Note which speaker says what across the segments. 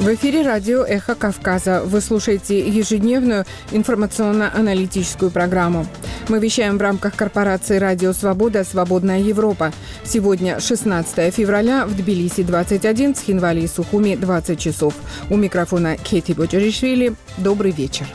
Speaker 1: В эфире радио «Эхо Кавказа». Вы слушаете ежедневную информационно-аналитическую программу. Мы вещаем в рамках корпорации «Радио Свобода. Свободная Европа». Сегодня 16 февраля, в Тбилиси 21, в Цхинвале и Сухуми 20 часов. У микрофона Кети Боджаришвили. Добрый вечер.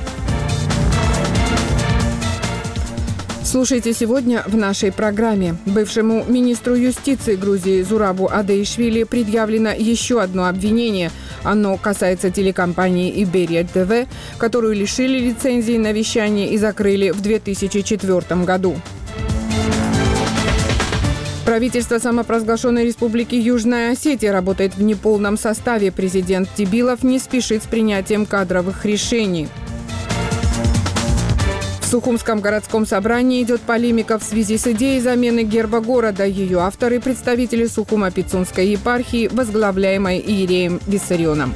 Speaker 1: Слушайте сегодня в нашей программе. Бывшему министру юстиции Грузии Зурабу Адаишвили предъявлено еще одно обвинение. Оно касается телекомпании Иберия ТВ, которую лишили лицензии на вещание и закрыли в 2004 году. Правительство самопровозглашенной республики Южная Осетия работает в неполном составе. Президент Тибилов не спешит с принятием кадровых решений. В Сухумском городском собрании идет полемика в связи с идеей замены герба города. Ее авторы – представители Сухумо-Пицунской епархии, возглавляемой иереем Виссарионом.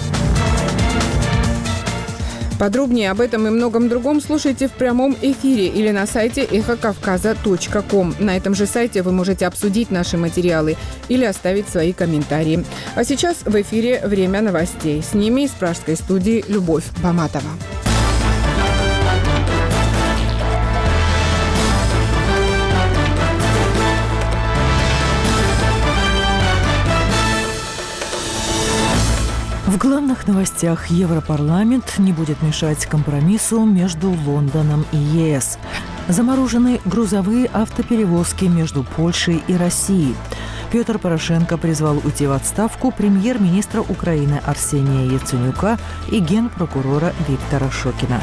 Speaker 1: Подробнее об этом и многом другом слушайте в прямом эфире или на сайте эхокавказа.ком. На этом же сайте вы можете обсудить наши материалы или оставить свои комментарии. А сейчас в эфире «Время новостей». С ними из пражской студии Любовь Баматова.
Speaker 2: В главных новостях: Европарламент не будет мешать компромиссу между Лондоном и ЕС. Заморожены грузовые автоперевозки между Польшей и Россией. Петр Порошенко призвал уйти в отставку премьер-министра Украины Арсения Яценюка и генпрокурора Виктора Шокина.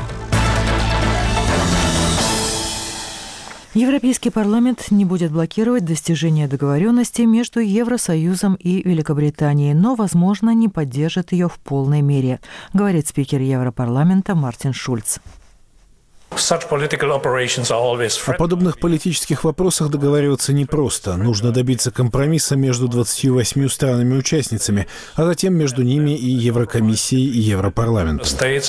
Speaker 2: Европейский парламент не будет блокировать достижение договоренности между Евросоюзом и Великобританией, но, возможно, не поддержит ее в полной мере, говорит спикер Европарламента Мартин Шульц.
Speaker 3: О подобных политических вопросах договариваться непросто. Нужно добиться компромисса между 28 странами-участницами, а затем между ними и Еврокомиссией и Европарламентом.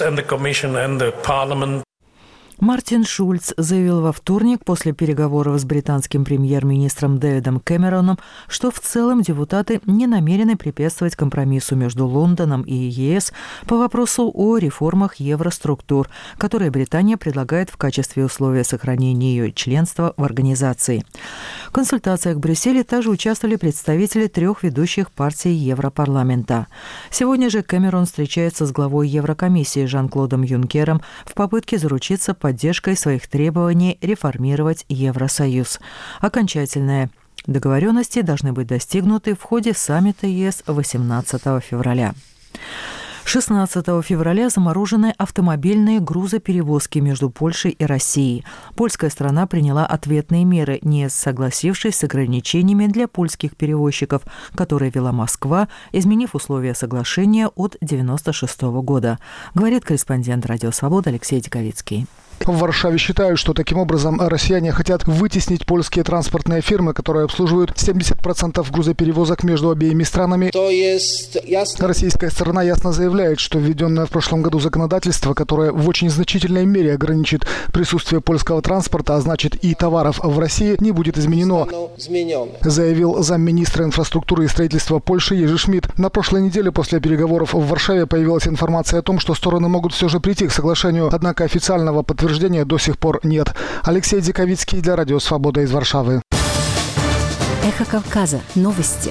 Speaker 2: Мартин Шульц заявил во вторник после переговоров с британским премьер-министром Дэвидом Кэмероном, что в целом депутаты не намерены препятствовать компромиссу между Лондоном и ЕС по вопросу о реформах евроструктур, которые Британия предлагает в качестве условия сохранения ее членства в организации. В консультациях в Брюсселе также участвовали представители 3 ведущих партий Европарламента. Сегодня же Кэмерон встречается с главой Еврокомиссии Жан-Клодом Юнкером в попытке заручиться поддержкой своих требований реформировать Евросоюз. Окончательные договоренности должны быть достигнуты в ходе саммита ЕС 18 февраля. 16 февраля заморожены автомобильные грузоперевозки между Польшей и Россией. Польская сторона приняла ответные меры, не согласившись с ограничениями для польских перевозчиков, которые ввела Москва, изменив условия соглашения от 1996 года, говорит корреспондент «Радио Свобода» Алексей Диковицкий.
Speaker 4: В Варшаве считают, что таким образом россияне хотят вытеснить польские транспортные фирмы, которые обслуживают 70% грузоперевозок между обеими странами. Российская сторона ясно заявляет, что введенное в прошлом году законодательство, которое в очень значительной мере ограничит присутствие польского транспорта, а значит и товаров в России, не будет изменено, заявил замминистра инфраструктуры и строительства Польши Ежи Шмидт. На прошлой неделе после переговоров в Варшаве появилась информация о том, что стороны могут все же прийти к соглашению, однако официального подтверждения до сих пор нет. Алексей Диковицкий для Радио Свобода из Варшавы.
Speaker 5: Эхо Кавказа. Новости.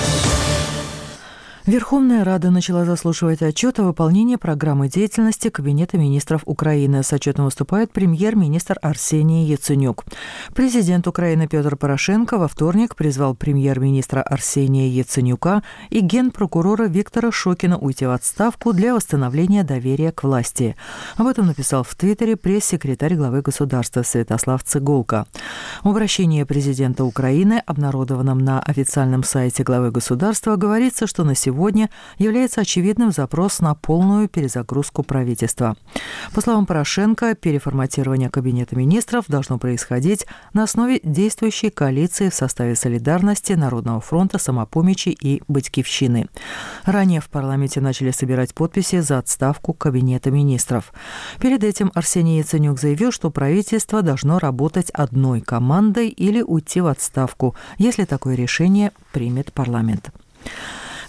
Speaker 2: Верховная Рада начала заслушивать отчет о выполнении программы деятельности Кабинета министров Украины. С отчетом выступает премьер-министр Арсений Яценюк. Президент Украины Петр Порошенко во вторник призвал премьер-министра Арсения Яценюка и генпрокурора Виктора Шокина уйти в отставку для восстановления доверия к власти. Об этом написал в Твиттере пресс-секретарь главы государства Святослав Цыгулка. В обращении президента Украины, обнародованном на официальном сайте главы государства, говорится, что на сегодня является очевидным запрос на полную перезагрузку правительства. По словам Порошенко, переформатирование Кабинета министров должно происходить на основе действующей коалиции в составе «Солидарности», Народного фронта, «Самопомощи» и «Батькивщины». Ранее в парламенте начали собирать подписи за отставку Кабинета министров. Перед этим Арсений Яценюк заявил, что правительство должно работать одной командой или уйти в отставку, если такое решение примет парламент.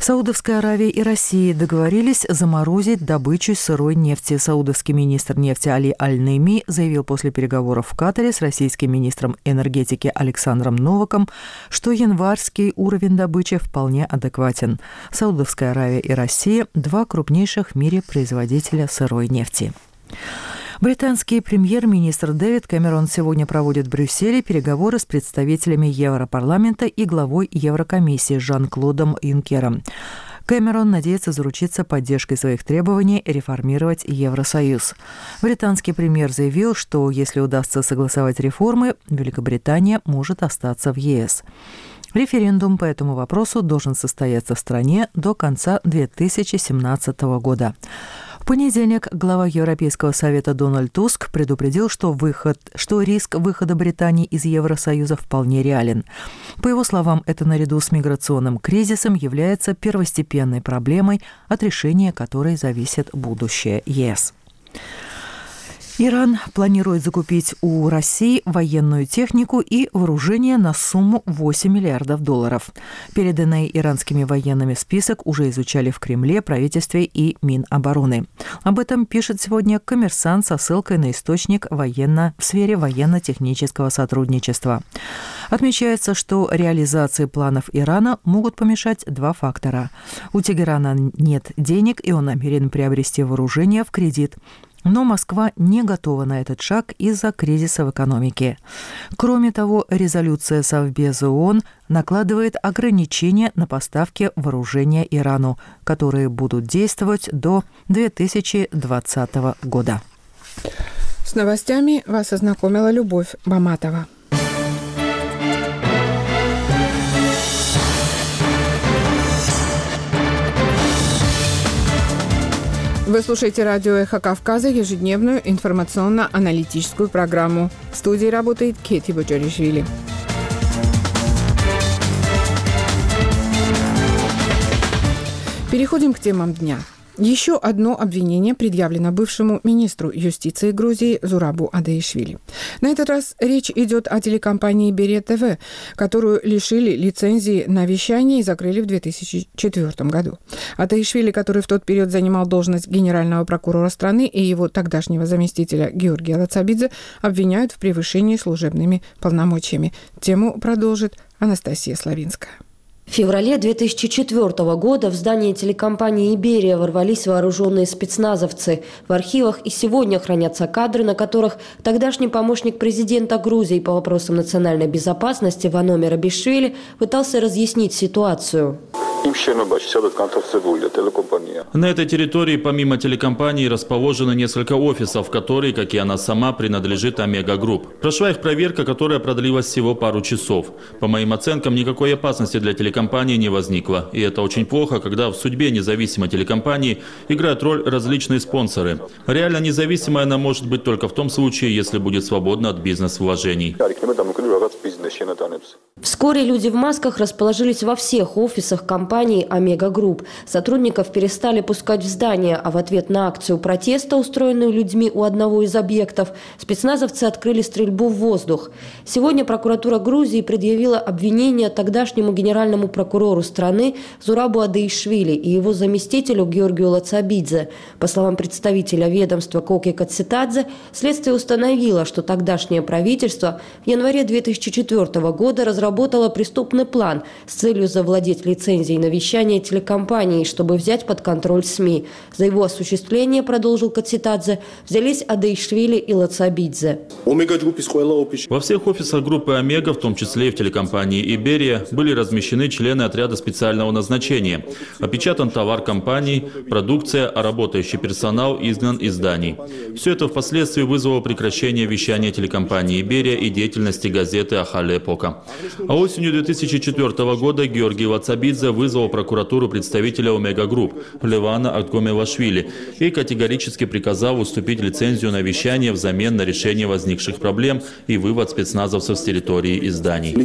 Speaker 2: Саудовская Аравия и Россия договорились заморозить добычу сырой нефти. Саудовский министр нефти Али Аль-Нейми заявил после переговоров в Катаре с российским министром энергетики Александром Новаком, что январский уровень добычи вполне адекватен. Саудовская Аравия и Россия – два крупнейших в мире производителя сырой нефти. Британский премьер-министр Дэвид Кэмерон сегодня проводит в Брюсселе переговоры с представителями Европарламента и главой Еврокомиссии Жан-Клодом Юнкером. Кэмерон надеется заручиться поддержкой своих требований реформировать Евросоюз. Британский премьер заявил, что если удастся согласовать реформы, Великобритания может остаться в ЕС. Референдум по этому вопросу должен состояться в стране до конца 2017 года. В понедельник глава Европейского совета Дональд Туск предупредил, что риск выхода Британии из Евросоюза вполне реален. По его словам, это наряду с миграционным кризисом является первостепенной проблемой, от решения которой зависит будущее ЕС. Иран планирует закупить у России военную технику и вооружение на сумму $8 миллиардов. Переданный иранскими военными список уже изучали в Кремле, правительстве и Минобороны. Об этом пишет сегодня «Коммерсант» со ссылкой на источник в сфере военно-технического сотрудничества. Отмечается, что реализации планов Ирана могут помешать два фактора. У Тегерана нет денег, и он намерен приобрести вооружение в кредит. Но Москва не готова на этот шаг из-за кризиса в экономике. Кроме того, резолюция Совбеза ООН накладывает ограничения на поставки вооружения Ирану, которые будут действовать до 2020 года.
Speaker 1: С новостями вас ознакомила Любовь Баматова. Вы слушаете радио «Эхо Кавказа», ежедневную информационно-аналитическую программу. В студии работает Кети Боджоришвили. Переходим к темам дня. Еще одно обвинение предъявлено бывшему министру юстиции Грузии Зурабу Адаишвили. На этот раз речь идет о телекомпании «Берия ТВ», которую лишили лицензии на вещание и закрыли в 2004 году. Адаишвили, который в тот период занимал должность генерального прокурора страны, и его тогдашнего заместителя Георгия Лацабидзе обвиняют в превышении служебными полномочиями. Тему продолжит Анастасия Славинская.
Speaker 6: В феврале 2004 года в здание телекомпании «Иберия» ворвались вооруженные спецназовцы. В архивах и сегодня хранятся кадры, на которых тогдашний помощник президента Грузии по вопросам национальной безопасности Вано Мерабишвили пытался разъяснить ситуацию.
Speaker 7: На этой территории помимо телекомпании расположено несколько офисов, которые, как и она сама, принадлежит Омега Групп. Прошла их проверка, которая продлилась всего пару часов. По моим оценкам, никакой опасности для телекомпании не возникло. И это очень плохо, когда в судьбе независимой телекомпании играют роль различные спонсоры. Реально независимой она может быть только в том случае, если будет свободна от бизнес-вложений.
Speaker 6: Вскоре люди в масках расположились во всех офисах компании «Омега Групп». Сотрудников перестали пускать в здание, а в ответ на акцию протеста, устроенную людьми у одного из объектов, спецназовцы открыли стрельбу в воздух. Сегодня прокуратура Грузии предъявила обвинение тогдашнему генеральному прокурору страны Зурабу Адаишвили и его заместителю Георгию Лацабидзе. По словам представителя ведомства Коки Кацитадзе, следствие установило, что тогдашнее правительство в январе 2004 года разработало преступный план с целью завладеть лицензией на вещание телекомпании, чтобы взять под контроль СМИ. За его осуществление, продолжил Кацитадзе, взялись Адаишвили и Лацабидзе.
Speaker 7: Во всех офисах группы «Омега», в том числе и в телекомпании «Иберия», были размещены члены отряда специального назначения. Опечатан товар компании, продукция, а работающий персонал изгнан из зданий. Все это впоследствии вызвало прекращение вещания телекомпании «Иберия» и деятельности газеты «Ахале Эпока». А осенью 2004 года Георгий Лацабидзе вызвал в прокуратуру представителя «Омега Групп» Левана Акгомелашвили и категорически приказал уступить лицензию на вещание взамен на решение возникших проблем и вывод спецназовцев с территории изданий.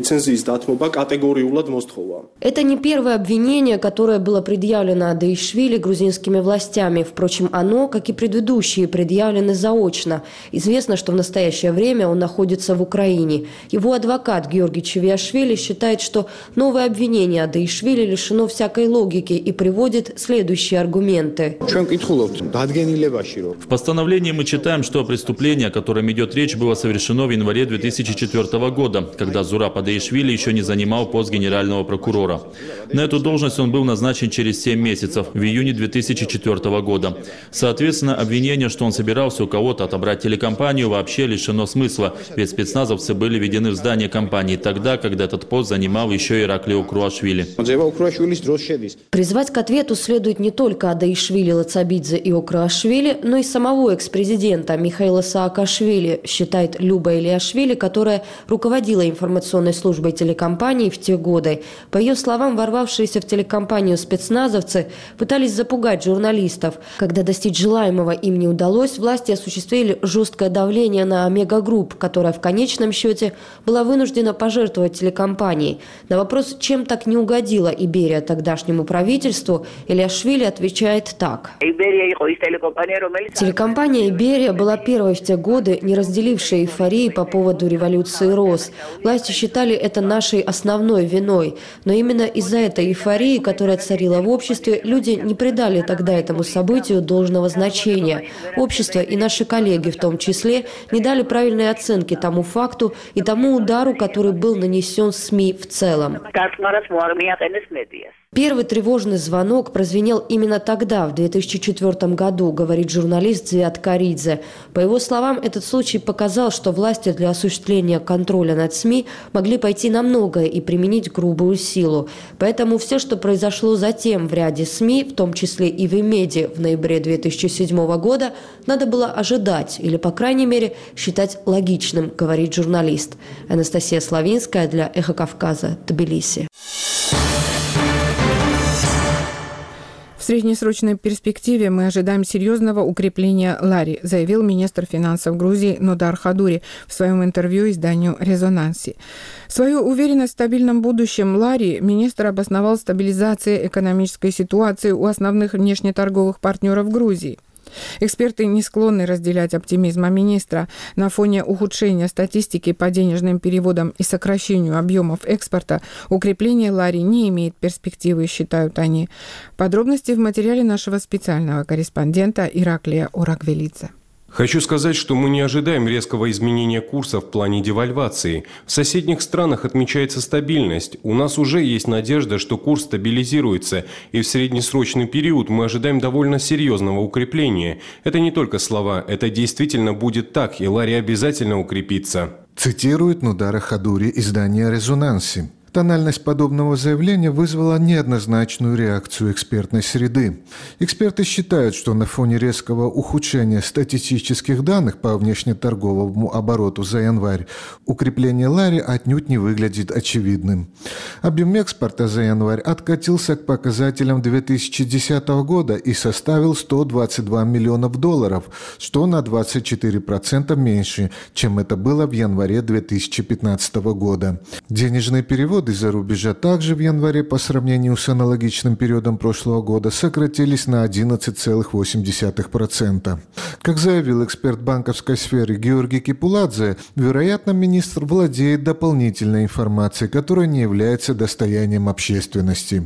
Speaker 6: Это не первое обвинение, которое было предъявлено Адаишвили грузинскими властями. Впрочем, оно, как и предыдущие, предъявлены заочно. Известно, что в настоящее время он находится в Украине. Его адвокат Георгий Чевиашвили считает, что новое обвинение Адаишвили лишено лишено всякой логики и приводит следующие аргументы.
Speaker 7: В постановлении мы читаем, что преступление, о котором идет речь, было совершено в январе 2004 года, когда Зураб Адаишвили еще не занимал пост генерального прокурора. На эту должность он был назначен через 7 месяцев, в июне 2004 года. Соответственно, обвинение, что он собирался у кого-то отобрать телекомпанию, вообще лишено смысла, ведь спецназовцы были введены в здание компании тогда, когда этот пост занимал еще Ираклий Окруашвили.
Speaker 6: Призвать к ответу следует не только Адаишвили, Лацабидзе и Окруашвили, но и самого экс-президента Михаила Саакашвили, считает Люба Илиашвили, которая руководила информационной службой телекомпании в те годы. По ее словам, ворвавшиеся в телекомпанию спецназовцы пытались запугать журналистов. Когда достичь желаемого им не удалось, власти осуществили жесткое давление на Омега Групп, которая в конечном счете была вынуждена пожертвовать телекомпанией. На вопрос, чем так не угодила Иберия тогдашнему правительству, Илиашвили отвечает так. Телекомпания «Иберия» была первой в те годы, не разделившей эйфории по поводу революции РОС. Власти считали это нашей основной виной. Но именно из-за этой эйфории, которая царила в обществе, люди не придали тогда этому событию должного значения. Общество и наши коллеги в том числе не дали правильной оценки тому факту и тому удару, который был нанесен СМИ в целом. Первый тревожный звонок прозвенел именно тогда, в 2004 году, говорит журналист Зиад Каридзе. По его словам, этот случай показал, что власти для осуществления контроля над СМИ могли пойти на многое и применить грубую силу. Поэтому все, что произошло затем в ряде СМИ, в том числе и в Имеде в ноябре 2007 года, надо было ожидать или, по крайней мере, считать логичным, говорит журналист. Анастасия Славинская для «Эхо Кавказа», Тбилиси.
Speaker 1: В среднесрочной перспективе мы ожидаем серьезного укрепления лари, заявил министр финансов Грузии Нодар Хадури в своем интервью изданию «Резонанси». Свою уверенность в стабильном будущем лари министр обосновал стабилизацией экономической ситуации у основных внешнеторговых партнеров Грузии. Эксперты не склонны разделять оптимизма министра. На фоне ухудшения статистики по денежным переводам и сокращению объемов экспорта укрепление лари не имеет перспективы, считают они. Подробности в материале нашего специального корреспондента Ираклия Ораквелидзе.
Speaker 8: Хочу сказать, что мы не ожидаем резкого изменения курса в плане девальвации. В соседних странах отмечается стабильность. У нас уже есть надежда, что курс стабилизируется, и в среднесрочный период мы ожидаем довольно серьезного укрепления. Это не только слова, это действительно будет так, и лари обязательно укрепится.
Speaker 9: Цитирует Нодара Хадури издание «Резонанси». Тональность подобного заявления вызвала неоднозначную реакцию экспертной среды. Эксперты считают, что на фоне резкого ухудшения статистических данных по внешнеторговому обороту за январь укрепление лари отнюдь не выглядит очевидным. Объем экспорта за январь откатился к показателям 2010 года и составил $122 миллионов, что на 24% меньше, чем это было в январе 2015 года. Денежные переводы из-за рубежа также в январе по сравнению с аналогичным периодом прошлого года сократились на 11,8%. Как заявил эксперт банковской сферы Георгий Кипуладзе, вероятно, министр владеет дополнительной информацией, которая не является достоянием общественности.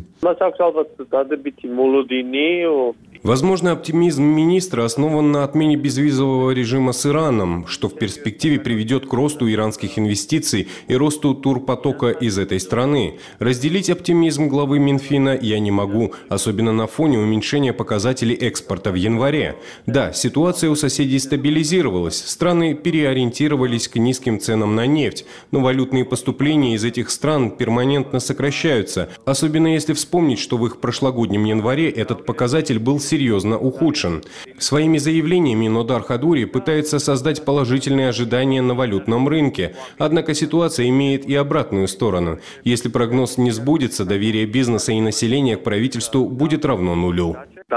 Speaker 8: Возможно, оптимизм министра основан на отмене безвизового режима с Ираном, что в перспективе приведет к росту иранских инвестиций и росту турпотока из этой страны. Разделить оптимизм главы Минфина я не могу, особенно на фоне уменьшения показателей экспорта в январе. Да, ситуация у соседей стабилизировалась, страны переориентировались к низким ценам на нефть, но валютные поступления из этих стран перманентно сокращаются, особенно если вспомнить, что в их прошлогоднем январе этот показатель был серьезно ухудшен. Своими заявлениями Нодар Хадури пытается создать положительные ожидания на валютном рынке, однако ситуация имеет и обратную сторону. Если прогноз не сбудется, доверие бизнеса и населения к правительству будет равно нулю.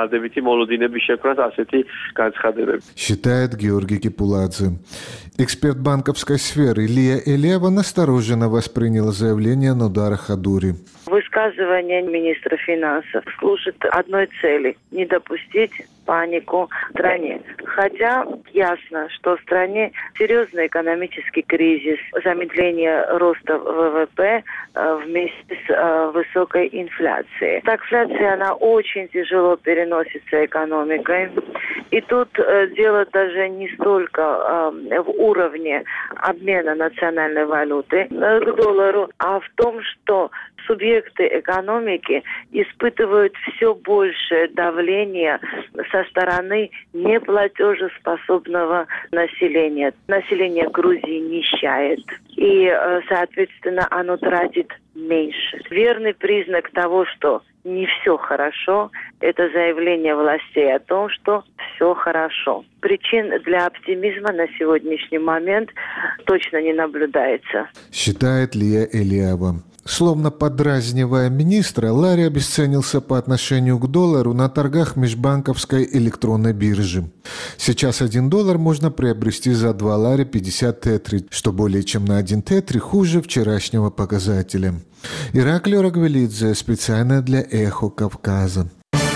Speaker 9: Считает Георгий Кипуладзе. Эксперт банковской сферы Лия Элева настороженно восприняла заявление Нодара Хадури.
Speaker 10: Высказывание министра финансов служит одной цели – не допустить панику в стране. Хотя ясно, что в стране серьезный экономический кризис, замедление роста ВВП вместе с высокой инфляцией. Так, инфляция, она очень тяжело переносится экономикой. И тут дело даже не столько в уровне обмена национальной валюты к доллару, а в том, что субъекты экономики испытывают все большее давление со стороны неплатежеспособного населения. Население Грузии нищает, и, соответственно, оно тратит меньше. Верный признак того, что не все хорошо, это заявление властей о том, что все хорошо. Причин для оптимизма на сегодняшний момент точно не наблюдается.
Speaker 9: Считает Лия Элиава. Словно подразнивая министра, Лари обесценился по отношению к доллару на торгах межбанковской электронной биржи. Сейчас $1 можно приобрести за 2 лари 50 тетри, что более чем на 1 тетри хуже вчерашнего показателя. Ираклио Рагвелидзе специально для «Эхо Кавказа».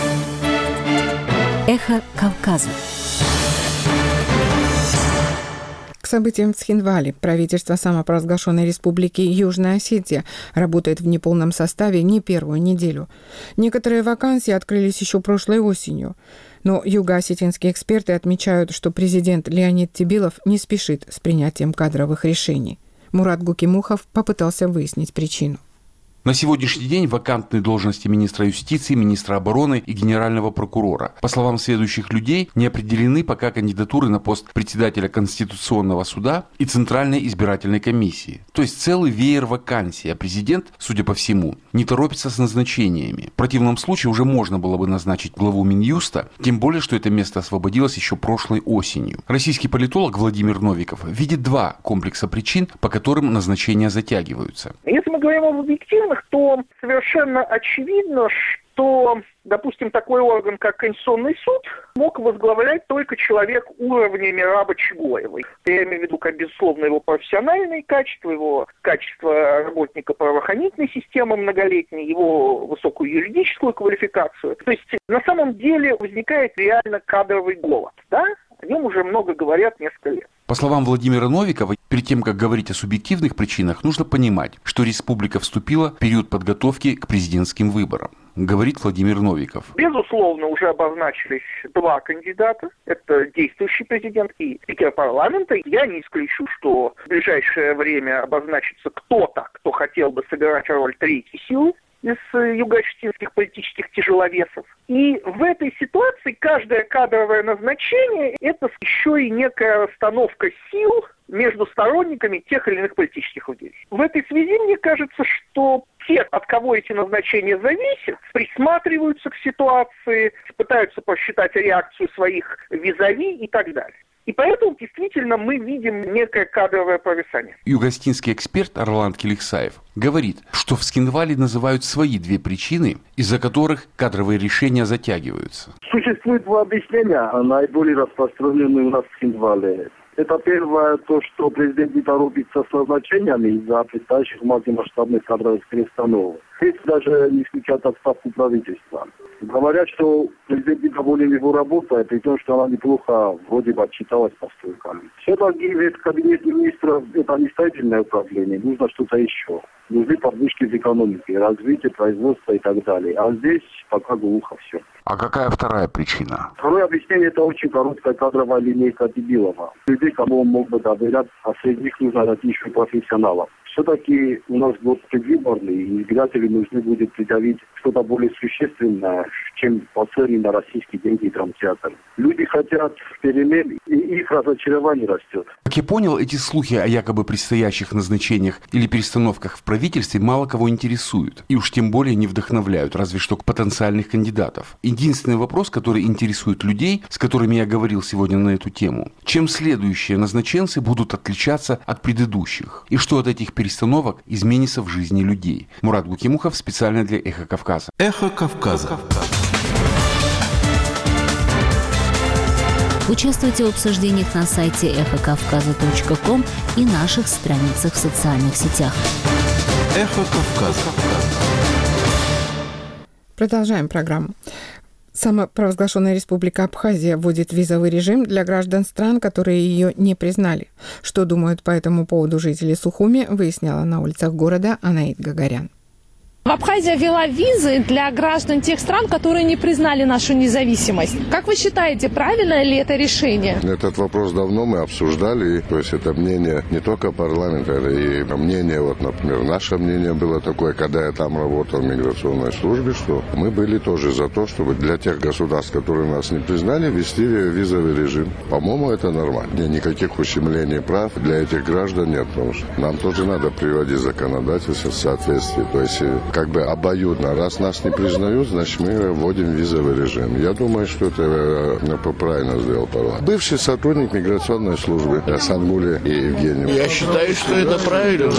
Speaker 5: Эхо Кавказа.
Speaker 1: К событиям в Цхинвале правительство самопровозглашенной республики Южная Осетия работает в неполном составе не первую неделю. Некоторые вакансии открылись еще прошлой осенью. Но юго-осетинские эксперты отмечают, что президент Леонид Тебилов не спешит с принятием кадровых решений. Мурат Гукимухов попытался выяснить причину.
Speaker 11: На сегодняшний день вакантные должности министра юстиции, министра обороны и генерального прокурора. По словам следующих людей, не определены пока кандидатуры на пост председателя Конституционного суда и Центральной избирательной комиссии. То есть целый веер вакансий, а президент, судя по всему, не торопится с назначениями. В противном случае уже можно было бы назначить главу Минюста, тем более, что это место освободилось еще прошлой осенью. Российский политолог Владимир Новиков видит два комплекса причин, по которым назначения затягиваются.
Speaker 12: Если мы говорим об объективных, то совершенно очевидно, что, допустим, такой орган, как Конституционный суд, мог возглавлять только человек уровня Мераба Чегоевой. Я имею в виду, как, безусловно, его профессиональные качества, его качество работника правоохранительной системы многолетней, его высокую юридическую квалификацию. То есть, на самом деле, возникает реально кадровый голод, да? О нем уже много говорят несколько лет.
Speaker 11: По словам Владимира Новикова, перед тем, как говорить о субъективных причинах, нужно понимать, что республика вступила в период подготовки к президентским выборам, говорит Владимир Новиков.
Speaker 12: Безусловно, уже обозначились два кандидата. Это действующий президент и спикер парламента. Я не исключу, что в ближайшее время обозначится кто-то, кто хотел бы сыграть роль третьей силы из юго-осетинских политических тяжеловесов. И в этой ситуации каждое кадровое назначение – это еще и некая расстановка сил между сторонниками тех или иных политических идей. В этой связи мне кажется, что те, от кого эти назначения зависят, присматриваются к ситуации, пытаются посчитать реакцию своих визави и так далее. И поэтому действительно мы видим некое кадровое провисание.
Speaker 11: Юго-осетинский эксперт Орланд Келиксаев говорит, что в Цхинвале называют свои две причины, из-за которых кадровые решения затягиваются.
Speaker 13: Существует два объяснения, наиболее распространенные у нас в Цхинвале. Это первое, то, что президент не торопится с назначениями из-за предстоящих масштабных кадровых перестановок. Здесь даже не исключают отставку правительства. Говорят, что президент недоволен его работой, при том, что она неплохо вроде бы отчиталась по стройкам. Все-таки ведь кабинет министров – это не строительное управление, нужно что-то еще. Нужны подвижки в экономике, развитие производства и так далее. А здесь пока глухо все.
Speaker 11: А какая вторая причина?
Speaker 13: Второе объяснение – это очень короткая кадровая линейка Тебилова. Людей, кому он мог бы доверять, а среди них нужно найти еще профессионалов. Все-таки у нас год предвыборный, и избиратели нужны будет предъявить что-то более существенное, чем поцелуй на российские деньги и драмтеатр. Люди хотят перемен, и их разочарование растет.
Speaker 11: Как я понял, эти слухи о якобы предстоящих назначениях или перестановках в правительстве мало кого интересуют. И уж тем более не вдохновляют, разве что потенциальных кандидатов. Единственный вопрос, который интересует людей, с которыми я говорил сегодня на эту тему, чем следующие назначенцы будут отличаться от предыдущих? И что от этих перестановок изменится в жизни людей? Мурат Гукимухов специально для «Эхо Кавказа».
Speaker 14: «Эхо Кавказа».
Speaker 5: Участвуйте в обсуждениях на сайте эхокавказа.ком и наших страницах в социальных сетях.
Speaker 14: «Эхо Кавказа».
Speaker 1: Продолжаем программу. Самопровозглашенная республика Абхазия вводит визовый режим для граждан стран, которые ее не признали. Что думают по этому поводу жители Сухуми, выясняла на улицах города Анаит Гагарян.
Speaker 14: Абхазия ввела визы для граждан тех стран, которые не признали нашу независимость. Как вы считаете, правильное ли это решение?
Speaker 15: Этот вопрос давно мы обсуждали. То есть это мнение не только парламента, это и мнение, вот, например, наше мнение было такое, когда я там работал в миграционной службе, что мы были тоже за то, чтобы для тех государств, которые нас не признали, ввести визовый режим. По-моему, это нормально. Никаких ущемлений прав для этих граждан нет, потому что нам тоже надо приводить законодательство в соответствии. То есть как бы обоюдно. Раз нас не признают, значит мы вводим визовый режим. Я думаю, что это правильно сделал парламент. Бывший сотрудник миграционной службы Сангули и Евгений.
Speaker 16: Я считаю, что это правильно.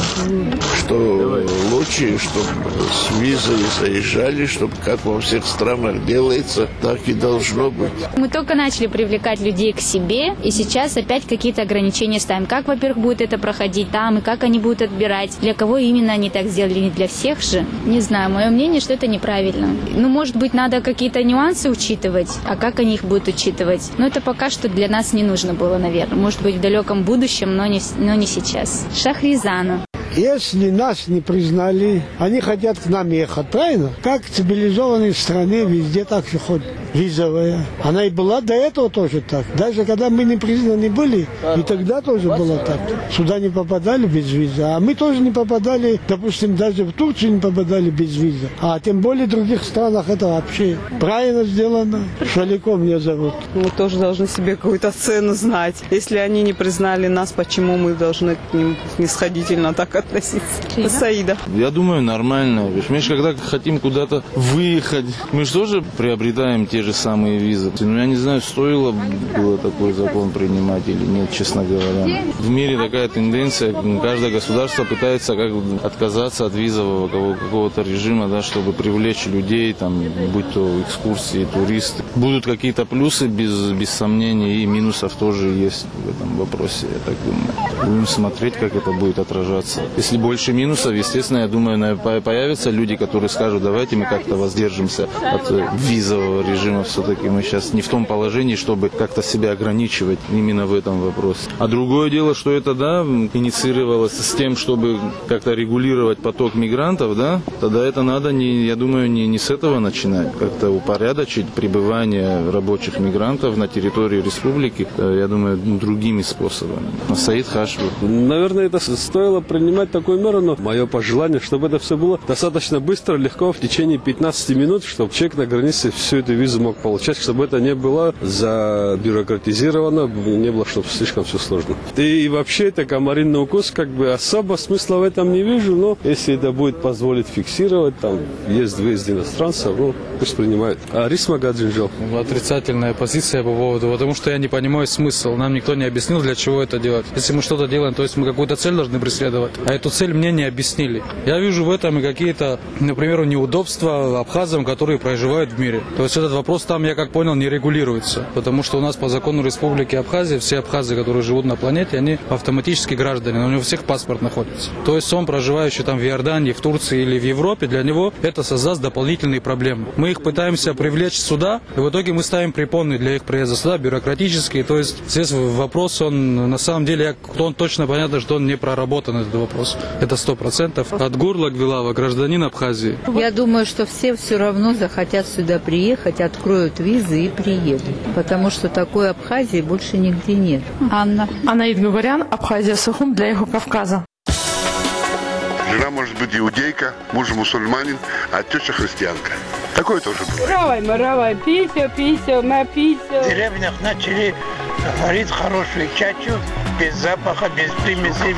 Speaker 16: Что лучше, чтобы с визой заезжали, чтобы как во всех странах делается, так и должно быть.
Speaker 17: Мы только начали привлекать людей к себе, и сейчас опять какие-то ограничения ставим. Как, во-первых, будет это проходить там, и как они будут отбирать, для кого именно они так сделали, не для всех же. Не знаю, мое мнение, что это неправильно. Ну, может быть, надо какие-то нюансы учитывать, а как они их будут учитывать? Но это пока что для нас не нужно было, наверное. Может быть, в далеком будущем, но не сейчас. Шахризану.
Speaker 18: Если нас не признали, они хотят к нам ехать, правильно? Как в цивилизованной стране везде так же ходит. Визовая. Она и была до этого тоже так. Даже когда мы не признаны были, и тогда тоже было так. Сюда не попадали без визы. А мы тоже не попадали, допустим, даже в Турцию не попадали без визы. А тем более в других странах это вообще правильно сделано. Шалико меня зовут.
Speaker 19: Мы тоже должны себе какую-то цену знать. Если они не признали нас, почему мы должны к ним снисходительно так относиться? Саида.
Speaker 20: Я думаю, нормально. Мы же когда хотим куда-то выехать, мы же тоже приобретаем те же самые визы. Ну, я не знаю, стоило было такой закон принимать или нет, честно говоря. В мире такая тенденция, каждое государство пытается как отказаться от визового какого-то режима, да, чтобы привлечь людей, там, будь то экскурсии, туристы. Будут какие-то плюсы, без сомнений, и минусов тоже есть в этом вопросе, я так думаю. Будем смотреть, как это будет отражаться. Если больше минусов, естественно, я думаю, появятся люди, которые скажут, давайте мы как-то воздержимся от визового режима. Все-таки мы сейчас не в том положении, чтобы как-то себя ограничивать именно в этом вопросе. А другое дело, что это, да, инициировалось с тем, чтобы как-то регулировать поток мигрантов, да, тогда это надо, я думаю, не с этого начинать. Как-то упорядочить пребывание рабочих мигрантов на территории республики, я думаю, другими способами. Саид Хашбур.
Speaker 21: Наверное, это стоило принимать такую меру, но мое пожелание, чтобы это все было достаточно быстро, легко, в течение 15 минут, чтобы человек на границе всю эту визу мог получать, чтобы это не было забюрократизировано, не было, чтобы слишком все сложно. И вообще это комаринный укус, как бы особо смысла в этом не вижу, но если это будет позволить фиксировать, там есть выезд иностранцев, ну, пусть принимают. А Рисма Гаджинжел?
Speaker 22: Отрицательная позиция по поводу, потому что я не понимаю смысл. Нам никто не объяснил, для чего это делать. Если мы что-то делаем, то есть мы какую-то цель должны преследовать, а эту цель мне не объяснили. Я вижу в этом и какие-то, например, неудобства абхазам, которые проживают в мире. То есть этот вопрос там, я как понял, не регулируется, потому что у нас по закону Республики Абхазия все абхазы, которые живут на планете, они автоматически граждане, но у него всех паспорт находится. То есть он, проживающий там в Иордании, в Турции или в Европе, для него это создаст дополнительные проблемы. Мы их пытаемся привлечь сюда, и в итоге мы ставим препоны для их приезда сюда, бюрократические. То есть здесь вопрос, он на самом деле, он точно понятно, что он не проработан, этот вопрос. Это 100%. От горла Гвилава, гражданин Абхазии.
Speaker 23: Я думаю, что все равно захотят сюда приехать, откроют визы и приедут. Потому что такой Абхазии больше нигде нет.
Speaker 14: Анна. Анаит Гагарян, Абхазия, Сухум для Юго-Кавказа.
Speaker 24: Жена может быть иудейка, муж мусульманин, а теща христианка. Такое тоже бывает.
Speaker 25: Маравай, пися, на пися.
Speaker 26: В деревнях начали варить хорошую чачу, без запаха, без примесей.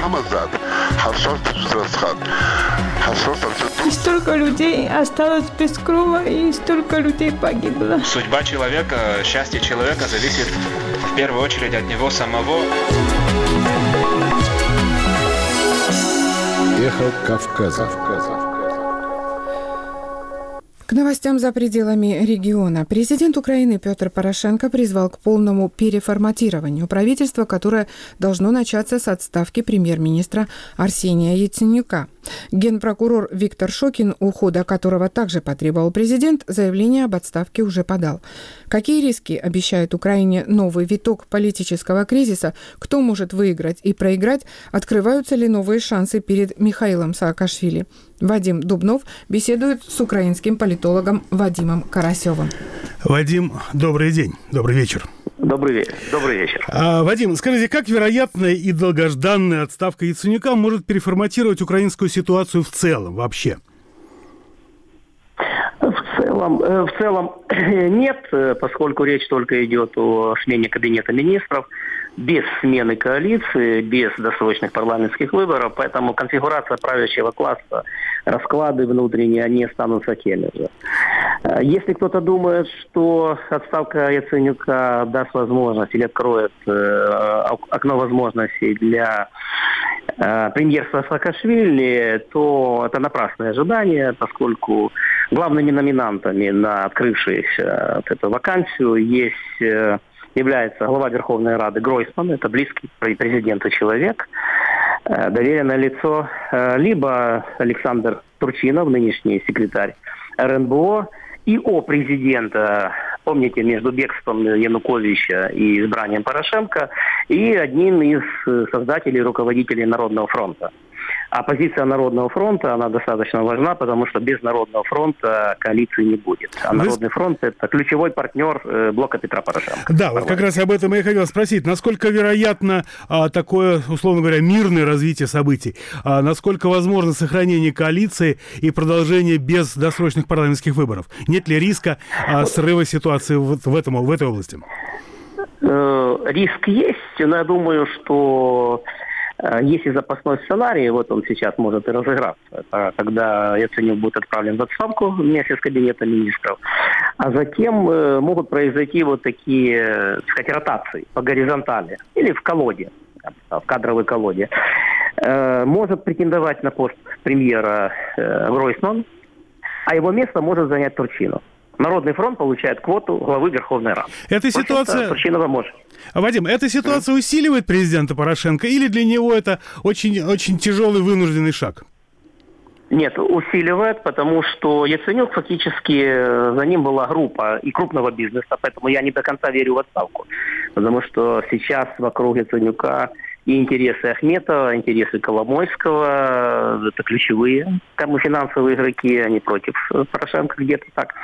Speaker 25: И столько людей осталось без крова, и столько людей погибло.
Speaker 27: Судьба человека, счастье человека зависит в первую очередь от него самого.
Speaker 28: Эхо Кавказа.
Speaker 1: К новостям за пределами региона. Президент Украины Петр Порошенко призвал к полному переформатированию правительства, которое должно начаться с отставки премьер-министра Арсения Яценюка. Генпрокурор Виктор Шокин, ухода которого также потребовал президент, заявление об отставке уже подал. Какие риски обещает Украине новый виток политического кризиса, кто может выиграть и проиграть, открываются ли новые шансы перед Михаилом Саакашвили? Вадим Дубнов беседует с украинским политологом Вадимом Карасевым.
Speaker 2: Вадим, добрый день, добрый вечер.
Speaker 3: Добрый вечер.
Speaker 2: Вадим, скажите, как вероятная и долгожданная отставка Яценюка может переформатировать украинскую ситуацию в целом вообще?
Speaker 3: В целом нет, поскольку речь только идет о смене кабинета министров, без смены коалиции, без досрочных парламентских выборов, поэтому конфигурация правящего класса, расклады внутренние, они останутся теми же. Если кто-то думает, что отставка Яценюка даст возможность или откроет окно возможностей для премьерства Саакашвили, то это напрасное ожидание, поскольку главными номинантами на открывшуюся эту вакансию является глава Верховной Рады Гройсман, это близкий президенту человек, доверенное лицо, либо Александр Турчинов, нынешний секретарь РНБО, и президента, помните, между бегством Януковича и избранием Порошенко, и одним из создателей и руководителей Народного фронта. А позиция Народного фронта, она достаточно важна, потому что без Народного фронта коалиции не будет. А Народный фронт – это ключевой партнер блока Петра Порошенко.
Speaker 2: Да, вот как раз об этом я и хотел спросить. Насколько вероятно такое, условно говоря, мирное развитие событий? Насколько возможно сохранение коалиции и продолжение без досрочных парламентских выборов? Нет ли риска срыва ситуации в этой области?
Speaker 3: Риск есть, но я думаю, что... Есть и запасной сценарий, вот он сейчас может и разыграться. Это когда Яценюк будет отправлен в отставку вместе с кабинетом министров, а затем могут произойти вот такие, так сказать, ротации по горизонтали или в колоде, в кадровой колоде. Может претендовать на пост премьера Гройсман, а его место может занять Турчинов. Народный фронт получает квоту главы Верховной Рады.
Speaker 2: Эта ситуация...
Speaker 3: Турчинова может.
Speaker 2: Вадим, эта ситуация усиливает президента Порошенко или для него это очень, очень тяжелый вынужденный шаг?
Speaker 3: Нет, усиливает, потому что Яценюк фактически, за ним была группа и крупного бизнеса, поэтому я не до конца верю в отставку. Потому что сейчас вокруг Яценюка и интересы Ахметова, интересы Коломойского, это ключевые финансовые игроки, они против Порошенко где-то так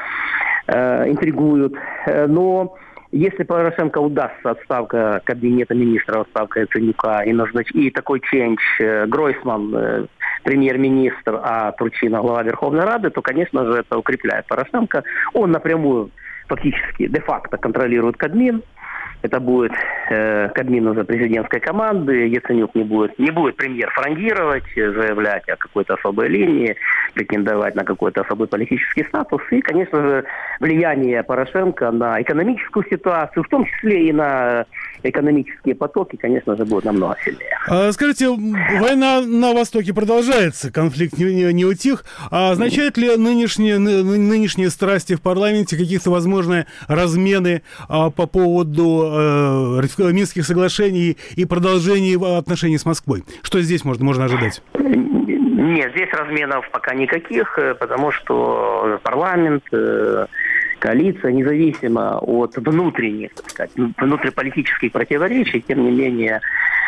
Speaker 3: интригуют. Но если Порошенко удастся отставка кабинета министра, отставка Яценюка и такой ченч Гройсман, премьер-министр, а Турчинов глава Верховной Рады, то, конечно же, это укрепляет Порошенко. Он напрямую, фактически, де-факто контролирует Кабмин. Это будет Кабмин уже президентской команды. Яценюк не будет премьер фрондировать, заявлять о какой-то особой линии, претендовать на какой-то особый политический статус. И, конечно же, влияние Порошенко на экономическую ситуацию, в том числе и на экономические потоки, конечно же, будет намного сильнее.
Speaker 2: Скажите, война на Востоке продолжается, конфликт не утих. А означают ли нынешние страсти в парламенте какие-то возможные размены по поводу Минских соглашений и продолжения отношений с Москвой? Что здесь можно ожидать?
Speaker 3: Нет, здесь разменов пока никаких, потому что парламент, коалиция, независимо от внутренних, так сказать, внутриполитических противоречий, тем не менее,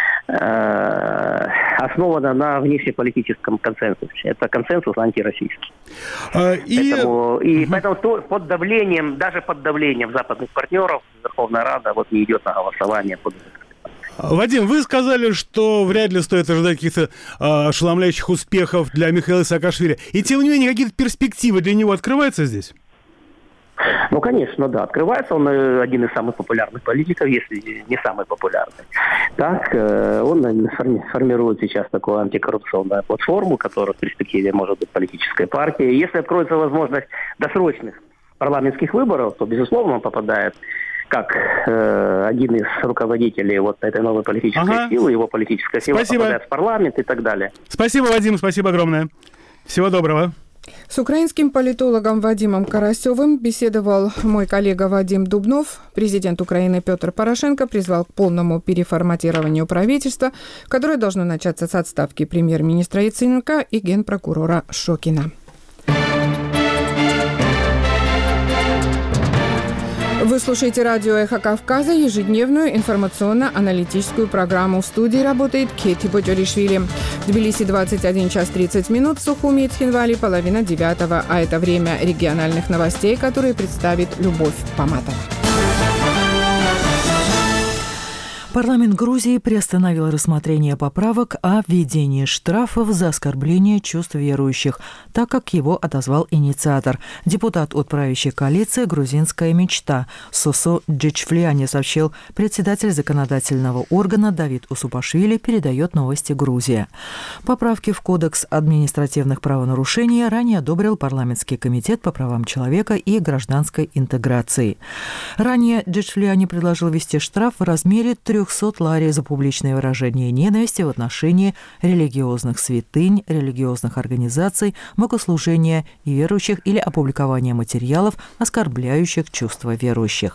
Speaker 3: основана на внешнеполитическом консенсусе. Это консенсус антироссийский. Поэтому под давлением, даже под давлением западных партнеров, Верховная Рада не идет на голосование под это.
Speaker 2: Вадим, вы сказали, что вряд ли стоит ожидать каких-то ошеломляющих успехов для Михаила Саакашвили. И тем не менее, какие-то перспективы для него открываются здесь?
Speaker 3: Ну, конечно, да. Открывается он один из самых популярных политиков, если не самый популярный. Так, он формирует сейчас такую антикоррупционную платформу, которая в перспективе может быть политической партией. Если откроется возможность досрочных парламентских выборов, то, безусловно, он попадает как один из руководителей этой новой политической силы, его политическая сила попадает в парламент и так далее.
Speaker 2: Спасибо, Вадим, спасибо огромное. Всего доброго.
Speaker 1: С украинским политологом Вадимом Карасевым беседовал мой коллега Вадим Дубнов. Президент Украины Петр Порошенко призвал к полному переформатированию правительства, которое должно начаться с отставки премьер-министра Яценюка и генпрокурора Шокина. Вы слушаете радио «Эхо Кавказа», ежедневную информационно-аналитическую программу. В студии работает Кетти Боджоришвили. В Тбилиси 21 час 30 минут, в Сухуми и Цхинвали 8:30, а это время региональных новостей, которые представит Любовь Поматова.
Speaker 4: Парламент Грузии приостановил рассмотрение поправок о введении штрафов за оскорбление чувств верующих, так как его отозвал инициатор. Депутат от правящей коалиции «Грузинская мечта» Сосо Джичфлиани сообщил, председатель законодательного органа Давид Усупашвили передает новости Грузия. Поправки в Кодекс административных правонарушений ранее одобрил парламентский комитет по правам человека и гражданской интеграции. Ранее Джичфлиани предложил ввести штраф в размере 300 лари за публичное выражение ненависти в отношении религиозных святынь, религиозных организаций, богослужения и верующих или опубликование материалов, оскорбляющих чувства верующих.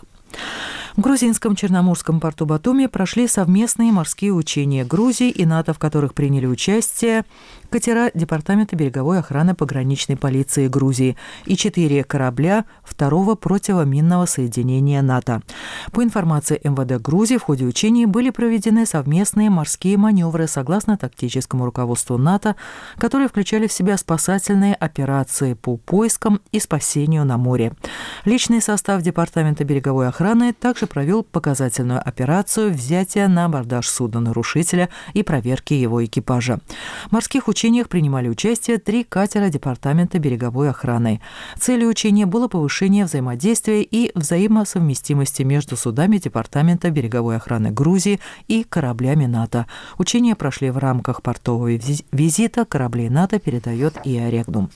Speaker 4: В грузинском Черноморском порту Батуми прошли совместные морские учения Грузии и НАТО, в которых приняли участие катера Департамента береговой охраны пограничной полиции Грузии и 4 корабля 2-го противоминного соединения НАТО. По информации МВД Грузии, в ходе учений были проведены совместные морские маневры согласно тактическому руководству НАТО, которые включали в себя спасательные операции по поискам и спасению на море. Личный состав Департамента береговой охраны также провел показательную операцию взятия на абордаж судна-нарушителя и проверки его экипажа. В морских учениях принимали участие 3 катера Департамента береговой охраны. Целью учения было повышение взаимодействия и взаимосовместимости между судами Департамента береговой охраны Грузии и кораблями НАТО. Учения прошли в рамках портового визита кораблей НАТО, передает ИА Регнум.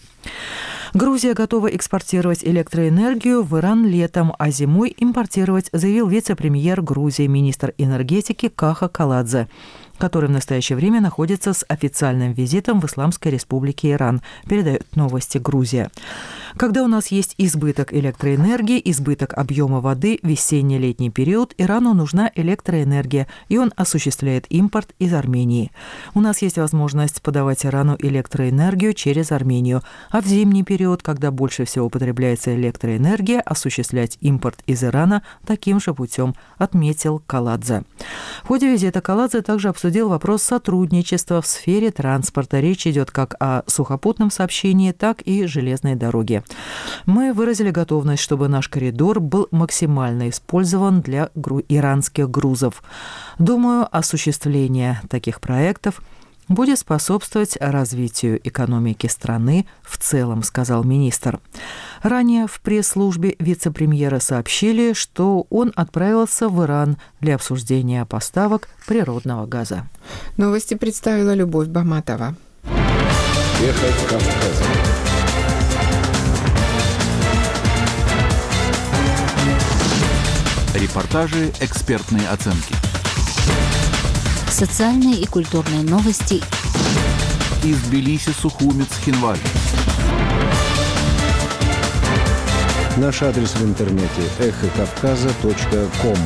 Speaker 4: Грузия готова экспортировать электроэнергию в Иран летом, а зимой импортировать, заявил вице-премьер Грузии, министр энергетики Каха Каладзе, который в настоящее время находится с официальным визитом в Исламской республике Иран, передает новости Грузия. Когда у нас есть избыток электроэнергии, избыток объема воды в весенне-летний период, Ирану нужна электроэнергия, и он осуществляет импорт из Армении. У нас есть возможность подавать Ирану электроэнергию через Армению, а в зимний период, когда больше всего потребляется электроэнергия, осуществлять импорт из Ирана таким же путем, отметил Каладзе. В ходе визита Каладзе также обсудил вопрос сотрудничества в сфере транспорта. Речь идет как о сухопутном сообщении, так и железной дороге. Мы выразили готовность, чтобы наш коридор был максимально использован для иранских грузов. Думаю, осуществление таких проектов будет способствовать развитию экономики страны в целом, сказал министр. Ранее в пресс-службе вице-премьера сообщили, что он отправился в Иран для обсуждения поставок природного газа.
Speaker 1: Новости представила Любовь Баматова.
Speaker 6: Эхо Кавказа. Репортажи, экспертные оценки.
Speaker 5: Социальные и культурные новости.
Speaker 6: Из Тбилиси, Сухуми, Цхинвали. Наш адрес в интернете эхокавказа.ком.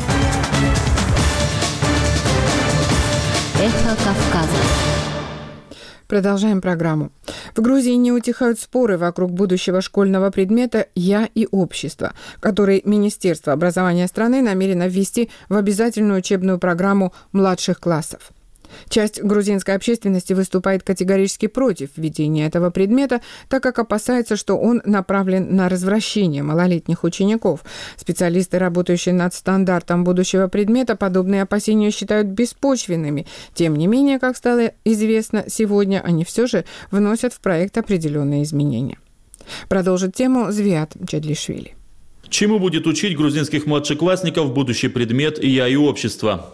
Speaker 5: Эхо Кавказа.
Speaker 1: Продолжаем программу. В Грузии не утихают споры вокруг будущего школьного предмета «Я и общество», который Министерство образования страны намерено ввести в обязательную учебную программу младших классов. Часть грузинской общественности выступает категорически против введения этого предмета, так как опасается, что он направлен на развращение малолетних учеников. Специалисты, работающие над стандартом будущего предмета, подобные опасения считают беспочвенными. Тем не менее, как стало известно сегодня, они все же вносят в проект определенные изменения. Продолжит тему Звиат Чадлишвили.
Speaker 7: Чему будет учить грузинских младшеклассников будущий предмет «Я и общество»?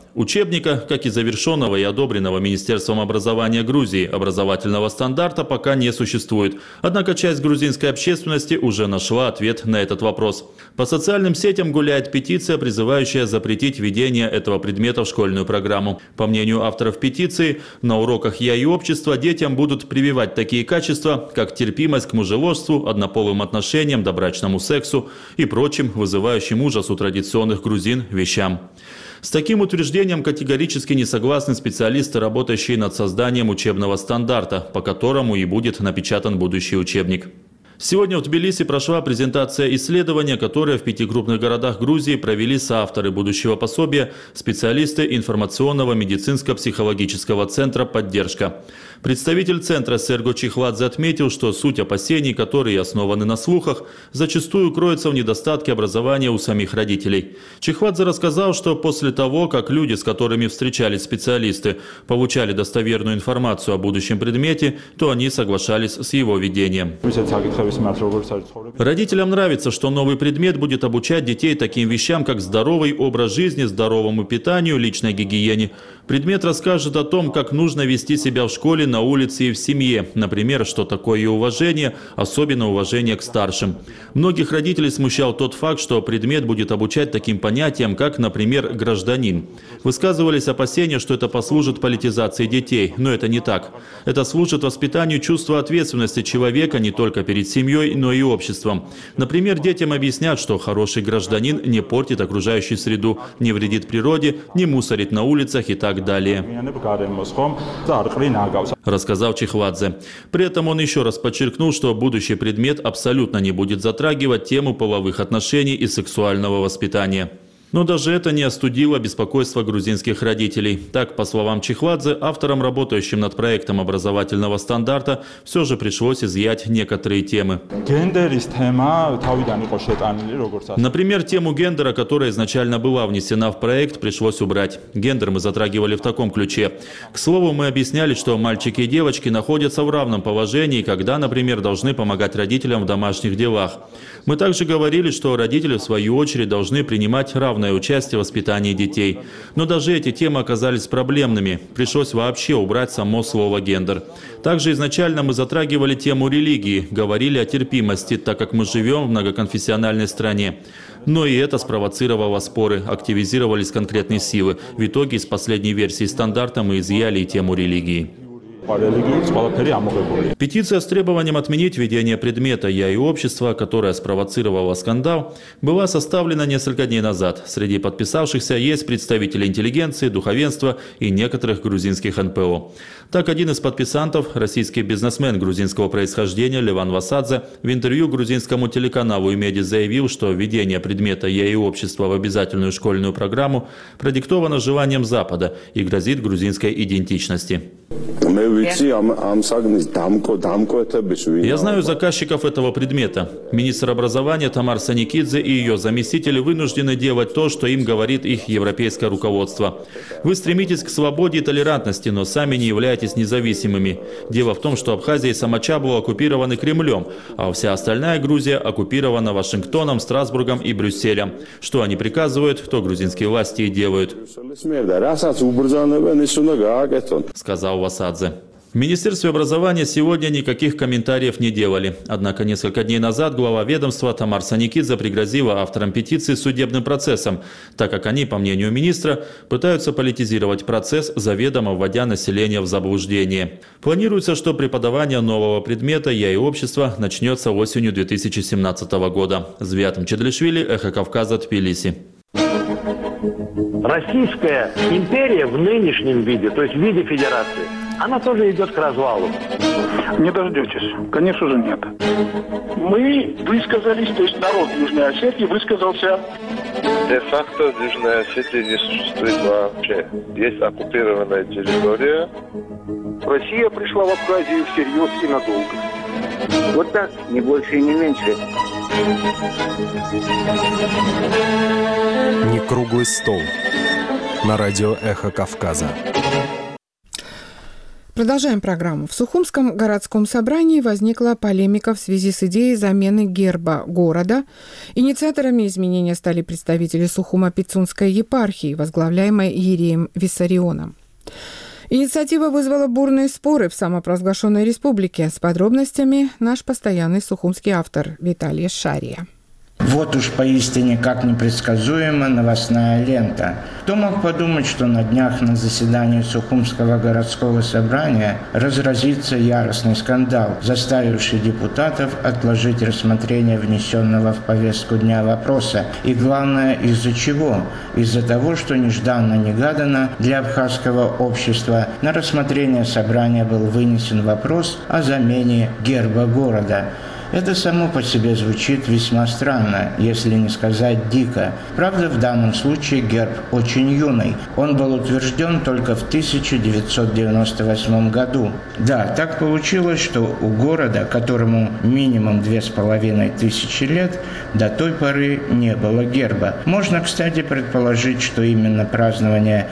Speaker 7: Учебника, как и завершенного и одобренного Министерством образования Грузии образовательного стандарта, пока не существует. Однако часть грузинской общественности уже нашла ответ на этот вопрос. По социальным сетям гуляет петиция, призывающая запретить введение этого предмета в школьную программу. По мнению авторов петиции, на уроках «Я и общество» детям будут прививать такие качества, как терпимость к мужеложству, однополым отношениям, добрачному сексу и прочим, вызывающим ужас у традиционных грузин вещам. С таким утверждением категорически не согласны специалисты, работающие над созданием учебного стандарта, по которому и будет напечатан будущий учебник. Сегодня в Тбилиси прошла презентация исследования, которое в 5 крупных городах Грузии провели соавторы будущего пособия, специалисты информационного медицинско-психологического центра «Поддержка». Представитель центра Серго Чихвадзе отметил, что суть опасений, которые основаны на слухах, зачастую кроется в недостатке образования у самих родителей. Чихвадзе рассказал, что после того, как люди, с которыми встречались специалисты, получали достоверную информацию о будущем предмете, то они соглашались с его введением. Родителям нравится, что новый предмет будет обучать детей таким вещам, как здоровый образ жизни, здоровому питанию, личной гигиене. Предмет расскажет о том, как нужно вести себя в школе, на улице и в семье. Например, что такое уважение, особенно уважение к старшим. Многих родителей смущал тот факт, что предмет будет обучать таким понятиям, как, например, гражданин. Высказывались опасения, что это послужит политизации детей, но это не так. Это служит воспитанию чувства ответственности человека не только перед семьей, но и обществом. Например, детям объяснят, что хороший гражданин не портит окружающую среду, не вредит природе, не мусорит на улицах и так далее, рассказал Чихвадзе. При этом он еще раз подчеркнул, что будущий предмет абсолютно не будет затрагивать тему половых отношений и сексуального воспитания. Но даже это не остудило беспокойство грузинских родителей. Так, по словам Чихвадзе, авторам, работающим над проектом образовательного стандарта, все же пришлось изъять некоторые темы. Например, тему гендера, которая изначально была внесена в проект, пришлось убрать. Гендер мы затрагивали в таком ключе. К слову, мы объясняли, что мальчики и девочки находятся в равном положении, когда, например, должны помогать родителям в домашних делах. Мы также говорили, что родители, в свою очередь, должны принимать равное участие в воспитании детей. Но даже эти темы оказались проблемными. Пришлось вообще убрать само слово «гендер». Также изначально мы затрагивали тему религии, говорили о терпимости, так как мы живем в многоконфессиональной стране. Но и это спровоцировало споры, активизировались конкретные силы. В итоге из последней версии стандарта мы изъяли и тему религии. Петиция с требованием отменить введение предмета «Я и общество», которая спровоцировала скандал, была составлена несколько дней назад. Среди подписавшихся есть представители интеллигенции, духовенства и некоторых грузинских НПО. Так, один из подписантов, российский бизнесмен грузинского происхождения Леван Васадзе, в интервью грузинскому телеканалу «Имеди» заявил, что введение предмета «Я и общество» в обязательную школьную программу продиктовано желанием Запада и грозит грузинской идентичности. Я знаю заказчиков этого предмета. Министр образования Тамар Саникидзе и ее заместители вынуждены делать то, что им говорит их европейское руководство. Вы стремитесь к свободе и толерантности, но сами не являетесь независимыми. Дело в том, что Абхазия и Самачаблу оккупированы Кремлем, а вся остальная Грузия оккупирована Вашингтоном, Страсбургом и Брюсселем. Что они приказывают, то грузинские власти и делают, сказал Васадзе. В Министерстве образования сегодня никаких комментариев не делали. Однако несколько дней назад глава ведомства Тамар Саникидзе пригрозила авторам петиции судебным процессом, так как они, по мнению министра, пытаются политизировать процесс, заведомо вводя население в заблуждение. Планируется, что преподавание нового предмета «Я и общество» начнется осенью 2017 года. Звят Мчедлишвили, Эхо Кавказа, Тбилиси.
Speaker 8: Российская империя в нынешнем виде, то есть в виде федерации, она тоже идет к развалу.
Speaker 9: Не дождетесь. Конечно же, нет.
Speaker 8: Мы высказались, то есть народ Южной Осетии высказался.
Speaker 10: Де-факто Южная Осетия не существует вообще. Есть оккупированная территория.
Speaker 8: Россия пришла в Абхазию всерьез и надолго. Вот так, не больше и не меньше.
Speaker 11: Не круглый стол. На радио «Эхо Кавказа».
Speaker 1: Продолжаем программу. В Сухумском городском собрании возникла полемика в связи с идеей замены герба города. Инициаторами изменения стали представители Сухумо-Пицунской епархии, возглавляемой иереем Виссарионом. Инициатива вызвала бурные споры в самопровозглашенной республике. С подробностями наш постоянный сухумский автор Виталий Шария.
Speaker 11: Вот уж поистине как непредсказуема новостная лента. Кто мог подумать, что на днях на заседании Сухумского городского собрания разразится яростный скандал, заставивший депутатов отложить рассмотрение внесенного в повестку дня вопроса. И главное, из-за чего? Из-за того, что нежданно-негаданно для абхазского общества на рассмотрение собрания был вынесен вопрос о замене герба города. Это само по себе звучит весьма странно, если не сказать дико. Правда, в данном случае герб очень юный. Он был утвержден только в 1998 году. Да, так получилось, что у города, которому минимум 2500 лет, до той поры не было герба. Можно, кстати, предположить, что именно празднование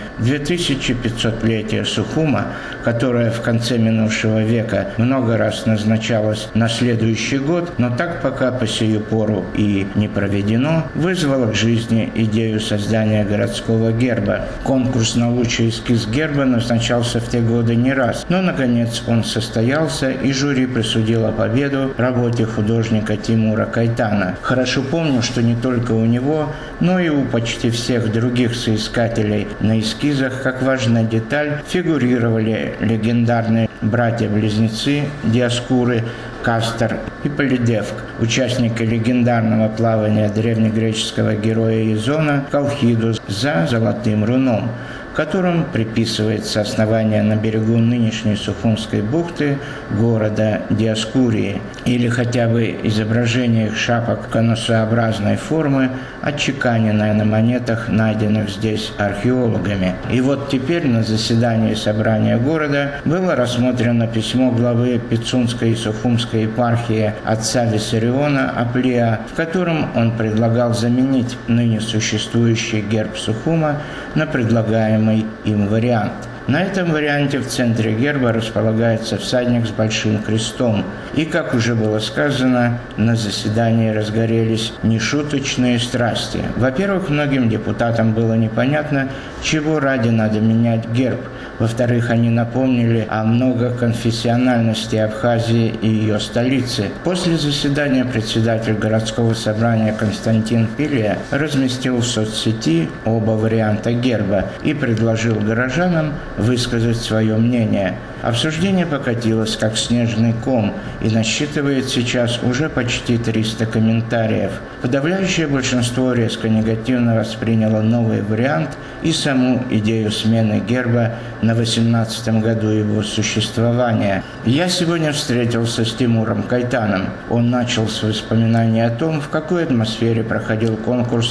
Speaker 11: 2500-летия Сухума, которое в конце минувшего века много раз назначалось на следующий год, но так пока по сию пору и не проведено, вызвало к жизни идею создания городского герба. Конкурс на лучший эскиз герба назначался в те годы не раз, но, наконец, он состоялся, и жюри присудило победу работе художника Тимура Кайтана. Хорошо помню, что не только у него, но и у почти всех других соискателей на эскизах, как важная деталь, фигурировали легендарные братья-близнецы Диоскуры, Кастор и Полидевк, участники легендарного плавания древнегреческого героя Изона Колхиду за Золотым руном, которым приписывается основание на берегу нынешней Сухумской бухты города Диоскурии, или хотя бы изображение их шапок конусообразной формы, отчеканенное на монетах, найденных здесь археологами. И вот теперь на заседании собрания города было рассмотрено письмо главы Пицунской и Сухумской епархии отца Виссариона Аплия, в котором он предлагал заменить ныне существующий герб Сухума на предлагаемый им вариант. На этом варианте в центре герба располагается всадник с большим крестом. И, как уже было сказано, на заседании разгорелись нешуточные страсти. Во-первых, многим депутатам было непонятно, чего ради надо менять герб. Во-вторых, они напомнили о многоконфессиональности Абхазии и ее столицы. После заседания председатель городского собрания Константин Пилия разместил в соцсети оба варианта герба и предложил горожанам высказать свое мнение. Обсуждение покатилось как снежный ком и насчитывает сейчас уже почти 300 комментариев. Подавляющее большинство резко негативно восприняло новый вариант и саму идею смены герба на 18-м году его существования. Я сегодня встретился с Тимуром Кайтаном. Он начал с воспоминаний о том, в какой атмосфере проходил конкурс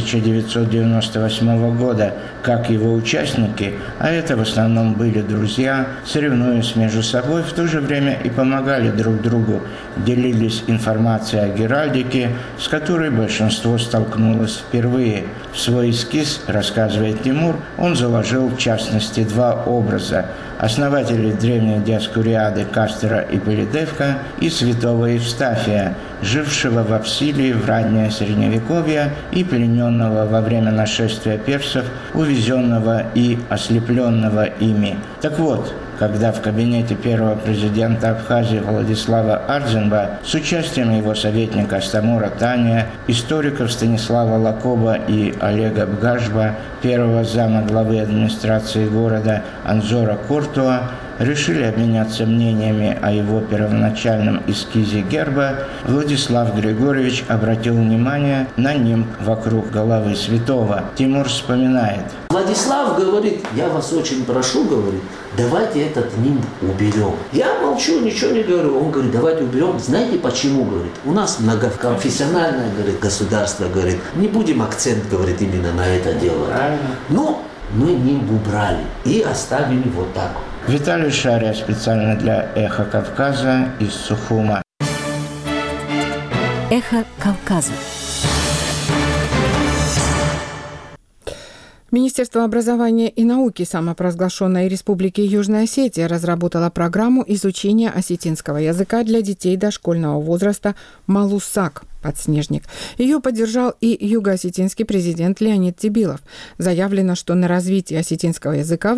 Speaker 11: 1998 года, как его участники, а это в основном были друзья, соревнуясь между собой, в то же время и помогали друг другу, делились информацией о геральдике, с которой большинство столкнулось впервые. В свой эскиз, рассказывает Тимур, он заложил в частности два образа – основателей древней Диоскуриады Кастера и Полидевка и святого Евстафия, жившего в Апсилии в раннее Средневековье и плененного во время нашествия персов, увезенного и ослепленного ими. Так вот, когда в кабинете первого президента Абхазии Владислава Ардзенба с участием его советника Стамура Тания, историков Станислава Лакоба и Олега Бгажба, первого зама главы администрации города Анзора Куртуа, решили обменяться мнениями о его первоначальном эскизе герба, Владислав Григорьевич обратил внимание на нимб вокруг головы святого. Тимур вспоминает.
Speaker 12: Владислав говорит: я вас очень прошу, говорит, давайте этот нимб уберем. Я молчу, ничего не говорю. Он говорит, давайте уберем. Знаете почему, говорит? У нас многоконфессиональное, говорит, государство, говорит, не будем акцент, говорит, именно на это делать. Но мы нимб убрали и оставили вот так.
Speaker 11: Виталий Шария специально для «Эхо Кавказа» из Сухума.
Speaker 5: «Эхо Кавказа».
Speaker 1: Министерство образования и науки самопровозглашенной Республики Южная Осетия разработало программу изучения осетинского языка для детей дошкольного возраста «Малусак» – подснежник. Ее поддержал и юго-осетинский президент Леонид Тибилов. Заявлено, что на развитие осетинского языка в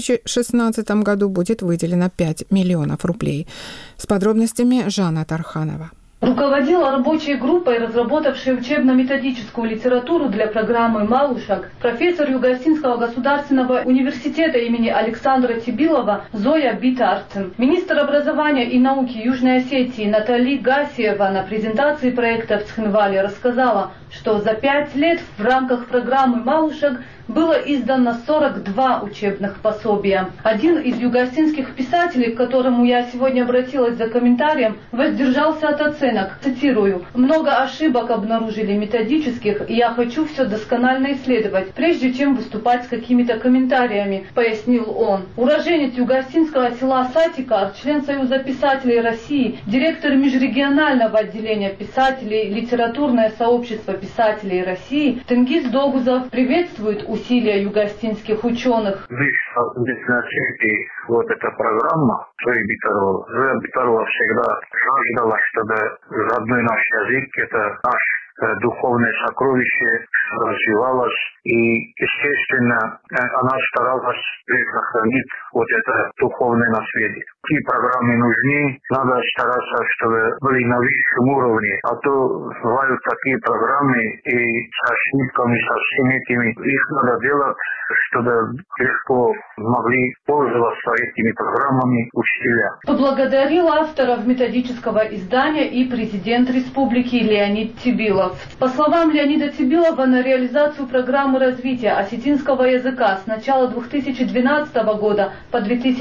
Speaker 1: 2016 году будет выделено 5 миллионов рублей. С подробностями Жанна Тарханова.
Speaker 13: Руководила рабочей группой, разработавшей учебно-методическую литературу для программы «Малушак», профессор Юго-Осетинского государственного университета имени Александра Тибилова Зоя Битартен. Министр образования и науки Южной Осетии Натали Гасиева на презентации проекта в Цхинвале рассказала, что за 5 лет в рамках программы «Малушак» было издано 42 учебных пособия. Один из юго-осетинских писателей, к которому я сегодня обратилась за комментарием, воздержался от оценок. Цитирую: «Много ошибок обнаружили методических, и я хочу все досконально исследовать, прежде чем выступать с какими-то комментариями», пояснил он. Уроженец юго-осетинского села Сатикар, член Союза писателей России, директор межрегионального отделения писателей, литературное сообщество писателей России Тенгиз Догузов приветствует усилия юго-осетинских ученых.
Speaker 8: Здесь на Осетии вот эта программа Зоя Битарова всегда жаждала, чтобы родной наш язык, это наш духовное сокровище, развивалось. И, естественно, она старалась сохранить вот это духовное наследие. Какие программы нужны, надо стараться, чтобы были на высшем уровне. А то бывают такие программы, и с ошибками, со всеми этими, их надо делать, чтобы легко могли пользоваться этими программами учителя.
Speaker 13: Поблагодарил авторов методического издания и президент республики Леонид Тибилов. По словам Леонида Тибилова, на реализацию программы развития осетинского языка с начала 2012 года по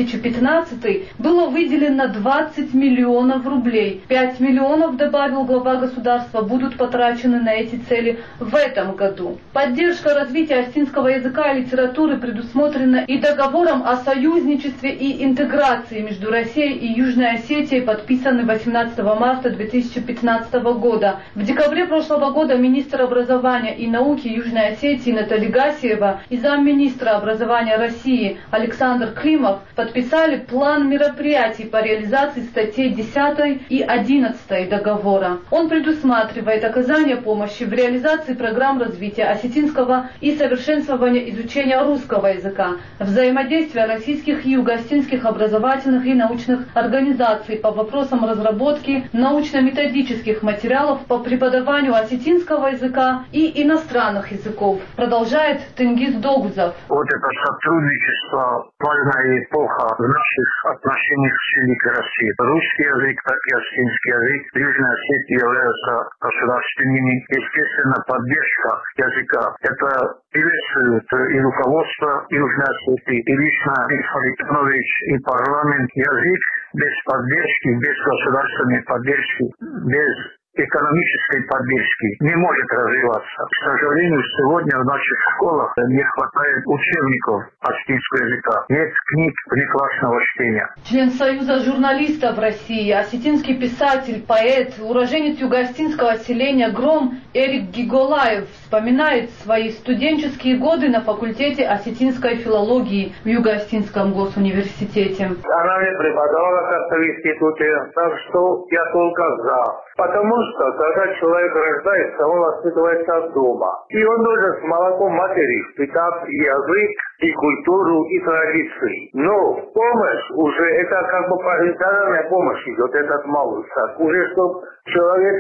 Speaker 13: 2015 было выделено 20 миллионов рублей. 5 миллионов, добавил глава государства, будут потрачены на эти цели в этом году. Поддержка развития осетинского языка и литературы предусмотрена и договором о союзничестве и интеграции между Россией и Южной Осетией, подписанный 18 марта 2015 года. В декабре прошлого года министр образования и науки Южной Осетии Натали Гасиева и замминистра образования России Александр Климов подписали план мероприятий по реализации статей 10 и 11 договора. Он предусматривает оказание помощи в реализации программ развития осетинского и совершенствования изучения русского языка, взаимодействия российских и юго-осетинских образовательных и научных организаций по вопросам разработки научно-методических материалов по преподаванию осетинского языка и иностранных языков. Продолжает Тенгиз Догузов.
Speaker 8: Вот это сотрудничество, важная эпоха в наших отношениях с Великой Россией. Русский язык, так и осетинский язык в Южной Осетии являются государственными. Естественно, поддержка языка. Это приветствует и руководство Южной Осетии, и лично Михаил и парламент. Язык без поддержки, без государственной поддержки, без экономической поддержки не может развиваться. К сожалению, сегодня в наших школах не хватает учебников осетинского языка. Нет книг внеклассного чтения.
Speaker 13: Член Союза журналистов России, осетинский писатель, поэт, уроженец юго-осетинского селения Гром Эрик Гиголаев вспоминает свои студенческие годы на факультете осетинской филологии в Юго-Осетинском госуниверситете.
Speaker 8: Она мне преподавала как-то в институте, так что я только за. Потому что, когда человек рождается, он воспитывается от дома. И он должен с молоком матери впитать язык, и культуру, и традиции. Но помощь уже, это как бы профессиональная помощь идет, этот малышак. Уже чтобы человек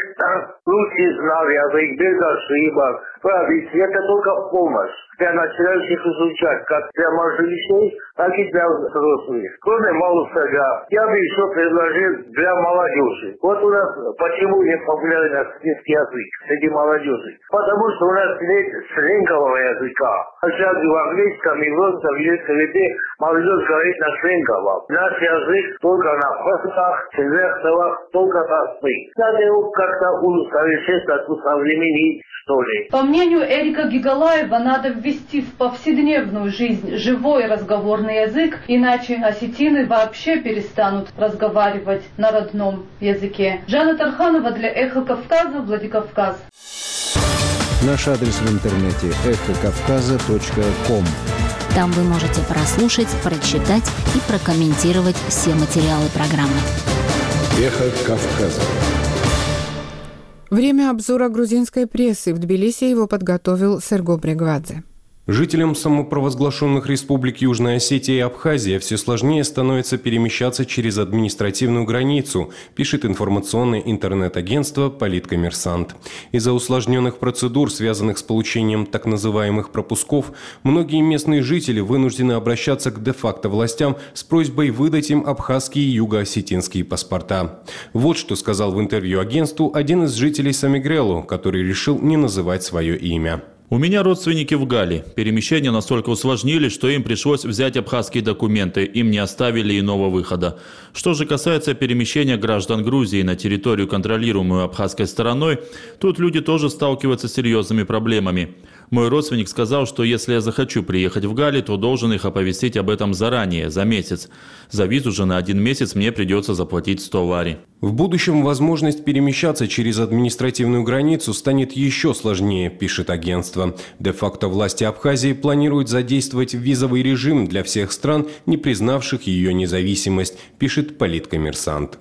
Speaker 8: лучше знал язык, без ошибок, традиции, это только помощь для начинающих изучать, как для малышей, так и для взрослых. Кроме малышага, я бы еще предложил для молодежи. Вот у нас почему не популярен осетинский язык среди молодежи? Потому что у нас нет сленгового языка. Сейчас в английском и в русском языке молодежь говорит на сленговом. Наш язык только на фактах, словах, только простых. Надо его как-то усовершенствовать, усовременить, что ли.
Speaker 13: По мнению Эрика Гиголаева, надо ввести в повседневную жизнь живой разговорный язык, иначе осетины вообще перестанут разговаривать на родном языке. Жанна Тарханова для Эхо Кавказа, Владикавказ.
Speaker 6: Наш адрес в интернете эхокавказа.ком.
Speaker 5: Там вы можете прослушать, прочитать и прокомментировать все материалы программы.
Speaker 6: Эхо Кавказа.
Speaker 1: Время обзора грузинской прессы. В Тбилиси его подготовил Серго Брегвадзе.
Speaker 15: Жителям самопровозглашенных республик Южная Осетия и Абхазия все сложнее становится перемещаться через административную границу, пишет информационное интернет-агентство «Политкоммерсант». Из-за усложненных процедур, связанных с получением так называемых пропусков, многие местные жители вынуждены обращаться к де-факто властям с просьбой выдать им абхазские и юго-осетинские паспорта. Вот что сказал в интервью агентству один из жителей Самигрелу, который решил не называть свое имя.
Speaker 7: У меня родственники в Гали. Перемещения настолько усложнили, что им пришлось взять абхазские документы, им не оставили иного выхода. Что же касается перемещения граждан Грузии на территорию, контролируемую абхазской стороной, тут люди тоже сталкиваются с серьезными проблемами. Мой родственник сказал, что если я захочу приехать в Гали, то должен их оповестить об этом заранее, за месяц. За визу же на 1 месяц мне придется заплатить 100 лари.
Speaker 15: В будущем возможность перемещаться через административную границу станет еще сложнее, пишет агентство. Де-факто власти Абхазии планируют задействовать визовый режим для всех стран, не признавших ее независимость, пишет Политкоммерсант.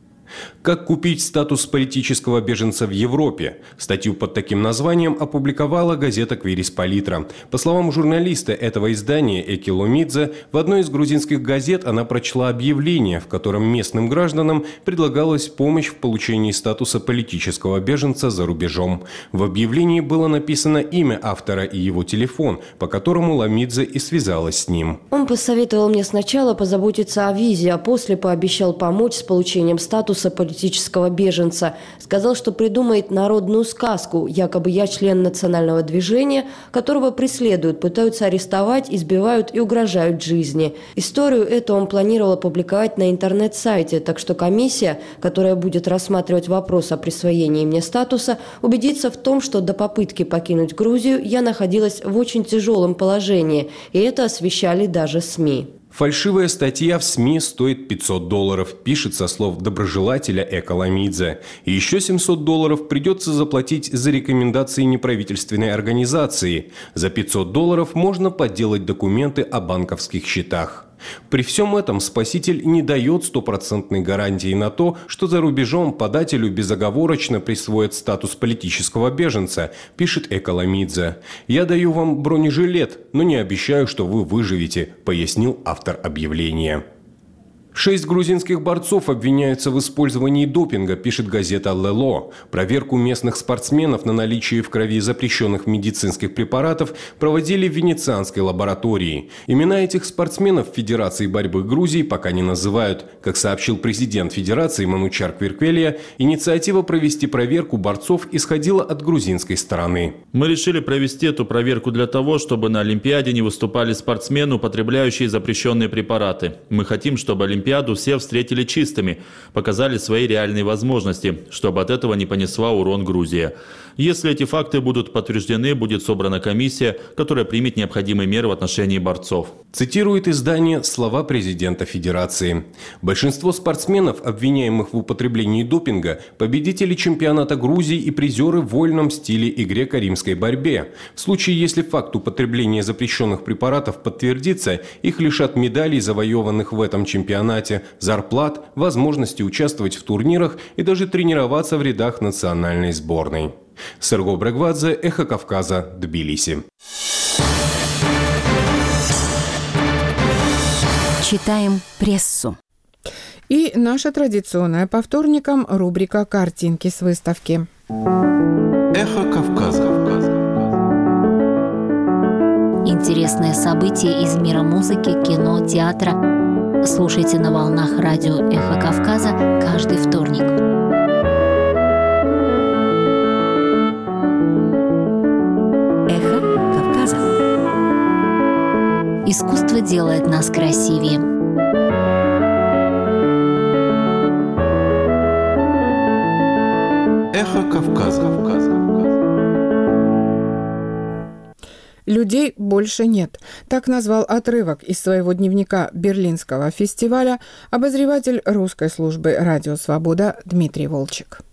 Speaker 15: Как купить статус политического беженца в Европе? Статью под таким названием опубликовала газета «Квирис Политра». По словам журналиста этого издания Эки Ломидзе, в одной из грузинских газет она прочла объявление, в котором местным гражданам предлагалась помощь в получении статуса политического беженца за рубежом. В объявлении было написано имя автора и его телефон, по которому Ломидзе и связалась с ним.
Speaker 16: Он посоветовал мне сначала позаботиться о визе, а после пообещал помочь с получением статуса политического беженца. Сказал, что придумает народную сказку, якобы я член национального движения, которого преследуют, пытаются арестовать, избивают и угрожают жизни. Историю эту он планировал опубликовать на интернет-сайте, так что комиссия, которая будет рассматривать вопрос о присвоении мне статуса, убедится в том, что до попытки покинуть Грузию я находилась в очень тяжелом положении, и это освещали даже СМИ.
Speaker 15: Фальшивая статья в СМИ стоит $500, пишет со слов доброжелателя Эко Ломидзе. И еще $700 придется заплатить за рекомендации неправительственной организации. За $500 можно подделать документы о банковских счетах. При всем этом спаситель не дает стопроцентной гарантии на то, что за рубежом подателю безоговорочно присвоят статус политического беженца, пишет Эко Ломидзе. «Я даю вам бронежилет, но не обещаю, что вы выживете», пояснил автор объявления. 6 грузинских борцов обвиняются в использовании допинга, пишет газета «Лело». Проверку местных спортсменов на наличие в крови запрещенных медицинских препаратов проводили в венецианской лаборатории. Имена этих спортсменов Федерации борьбы Грузии пока не называют. Как сообщил президент Федерации Манучар Квирквелия, инициатива провести проверку борцов исходила от грузинской стороны.
Speaker 7: Мы решили провести эту проверку для того, чтобы на Олимпиаде не выступали спортсмены, употребляющие запрещенные препараты. Мы хотим, чтобы Олимпиаду все встретили чистыми, показали свои реальные возможности, чтобы от этого не понесла урон Грузия. Если эти факты будут подтверждены, будет собрана комиссия, которая примет необходимые меры в отношении борцов.
Speaker 15: Цитирует издание слова президента Федерации. Большинство спортсменов, обвиняемых в употреблении допинга, победители чемпионата Грузии и призеры в вольном стиле и греко-римской борьбе. В случае, если факт употребления запрещенных препаратов подтвердится, их лишат медалей, завоеванных в этом чемпионате, зарплат, возможности участвовать в турнирах и даже тренироваться в рядах национальной сборной. Серго Брегвадзе, Эхо Кавказа, Тбилиси.
Speaker 5: Читаем прессу.
Speaker 1: И наша традиционная по вторникам рубрика «Картинки с выставки».
Speaker 6: Эхо Кавказа.
Speaker 5: Интересные события из мира музыки, кино, театра. Слушайте на волнах радио «Эхо Кавказа» каждый вторник. Эхо Кавказа. Искусство делает нас красивее.
Speaker 6: Эхо Кавказа.
Speaker 1: «Людей больше нет». Так назвал отрывок из своего дневника Берлинского фестиваля обозреватель русской службы «Радио Свобода» Дмитрий Волчек.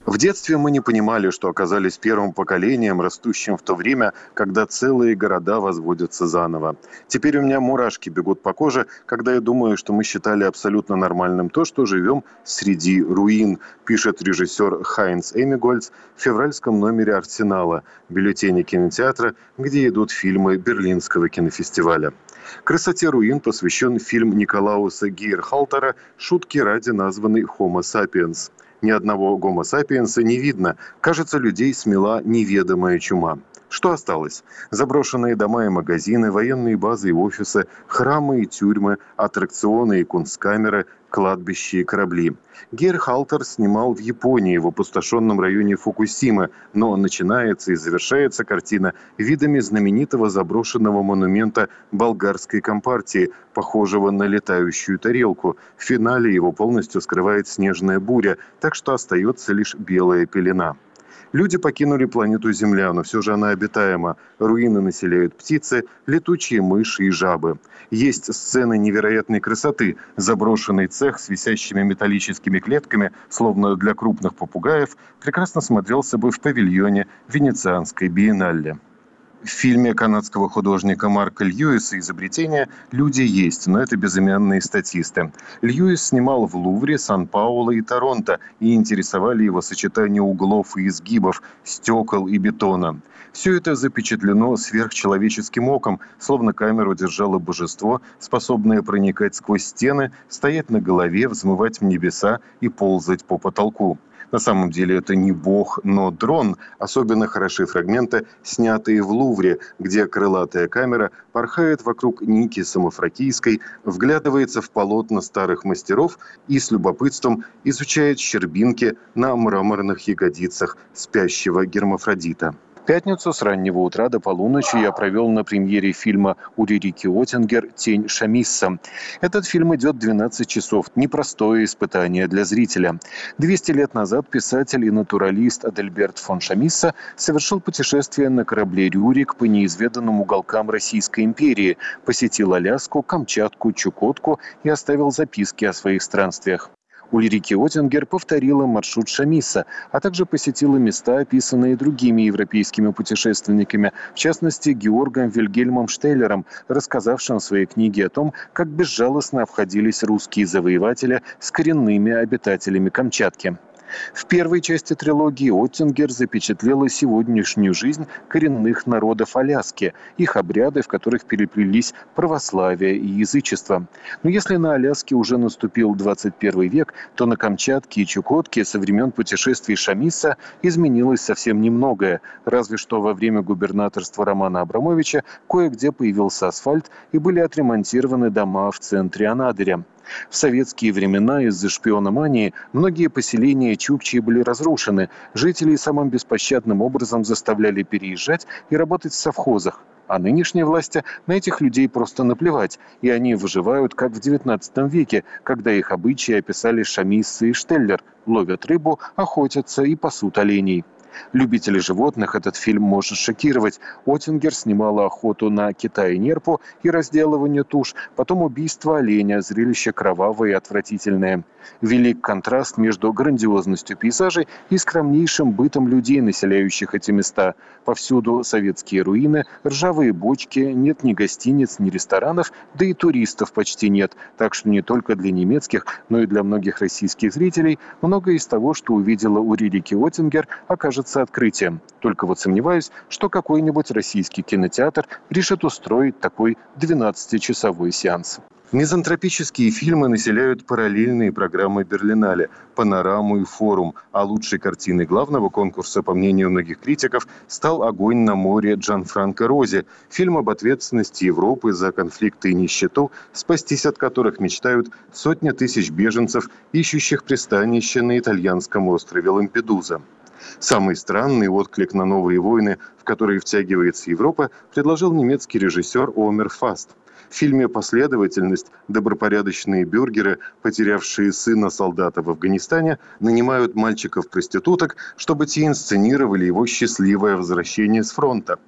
Speaker 17: В детстве мы не понимали, что оказались первым поколением, растущим в то время, когда целые города возводятся заново. Теперь у меня мурашки бегут по коже, когда я думаю, что мы считали абсолютно нормальным то, что живем среди руин, пишет режиссер Хайнц Эмигольц в февральском номере «Арсенала», бюллетене кинотеатра, где идут фильмы Берлинского кинофестиваля. Красоте руин посвящен фильм Николауса Гейрхалтера «Шутки ради», названный «Homo sapiens». Ни одного гомо сапиенса не видно. Кажется, людей смела неведомая чума. Что осталось? Заброшенные дома и магазины, военные базы и офисы, храмы и тюрьмы, аттракционы и кунсткамеры, кладбища и корабли. Гейрхалтер снимал в Японии, в опустошенном районе Фукусимы, но начинается и завершается картина видами знаменитого заброшенного монумента болгарской компартии, похожего на летающую тарелку. В финале его полностью скрывает снежная буря, так что остается лишь белая пелена. Люди покинули планету Земля, но все же она обитаема. Руины населяют птицы, летучие мыши и жабы. Есть сцены невероятной красоты. Заброшенный цех с висящими металлическими клетками, словно для крупных попугаев, прекрасно смотрелся бы в павильоне Венецианской биеннале. В фильме канадского художника Марка Льюиса «Изобретение» люди есть, но это безымянные статисты. Льюис снимал в Лувре, Сан-Пауло и Торонто, и интересовали его сочетание углов и изгибов, стекол и бетона. Все это запечатлено сверхчеловеческим оком, словно камеру держало божество, способное проникать сквозь стены, стоять на голове, взмывать в небеса и ползать по потолку. На самом деле это не бог, но дрон. Особенно хороши фрагменты, снятые в Лувре, где крылатая камера порхает вокруг Ники Самофракийской, вглядывается в полотна старых мастеров и с любопытством изучает щербинки на мраморных ягодицах спящего гермафродита. Пятницу с раннего утра до полуночи я провел на премьере фильма Ульрики Оттингер «Тень Шамисса». Этот фильм идет 12 часов. Непростое испытание для зрителя. 200 лет назад писатель и натуралист Адельберт фон Шамисса совершил путешествие на корабле «Рюрик» по неизведанным уголкам Российской империи, посетил Аляску, Камчатку, Чукотку и оставил записки о своих странствиях. Ульрики Оттингер повторила маршрут Шамисса, а также посетила места, описанные другими европейскими путешественниками, в частности Георгом Вильгельмом Штеллером, рассказавшим в своей книге о том, как безжалостно обходились русские завоеватели с коренными обитателями Камчатки. В первой части трилогии Оттингер запечатлела сегодняшнюю жизнь коренных народов Аляски, их обряды, в которых переплелись православие и язычество. Но если на Аляске уже наступил 21 век, то на Камчатке и Чукотке со времен путешествий Шамисса изменилось совсем немногое, разве что во время губернаторства Романа Абрамовича кое-где появился асфальт и были отремонтированы дома в центре Анадыря. В советские времена из-за шпиономании многие поселения чукчей были разрушены. Жителей самым беспощадным образом заставляли переезжать и работать в совхозах. А нынешние власти на этих людей просто наплевать, и они выживают, как в XIX веке, когда их обычаи описали Шамисса и Штеллер, ловят рыбу, охотятся и пасут оленей. Любителей животных этот фильм может шокировать. Оттингер снимала охоту на кита и нерпу и разделывание туш, потом убийство оленя, зрелище кровавое и отвратительное. Велик контраст между грандиозностью пейзажей и скромнейшим бытом людей, населяющих эти места. Повсюду советские руины, ржавые бочки, нет ни гостиниц, ни ресторанов, да и туристов почти нет. Так что не только для немецких, но и для многих российских зрителей многое из того, что увидела Ульрики Оттингер, окажется открытием. Только вот сомневаюсь, что какой-нибудь российский кинотеатр решит устроить такой 12-часовой сеанс. Мизантропические фильмы населяют параллельные программы Берлинале, «Панораму» и «Форум», а лучшей картиной главного конкурса, по мнению многих критиков, стал «Огонь на море» Джанфранко Рози, фильм об ответственности Европы за конфликты и нищету, спастись от которых мечтают сотни тысяч беженцев, ищущих пристанище на итальянском острове Лампедуза. Самый странный отклик на новые войны, в которые втягивается Европа, предложил немецкий режиссер Омер Фаст. В фильме «Последовательность» добропорядочные бюргеры, потерявшие сына солдата в Афганистане, нанимают мальчиков-проституток, чтобы те инсценировали его счастливое возвращение с фронта.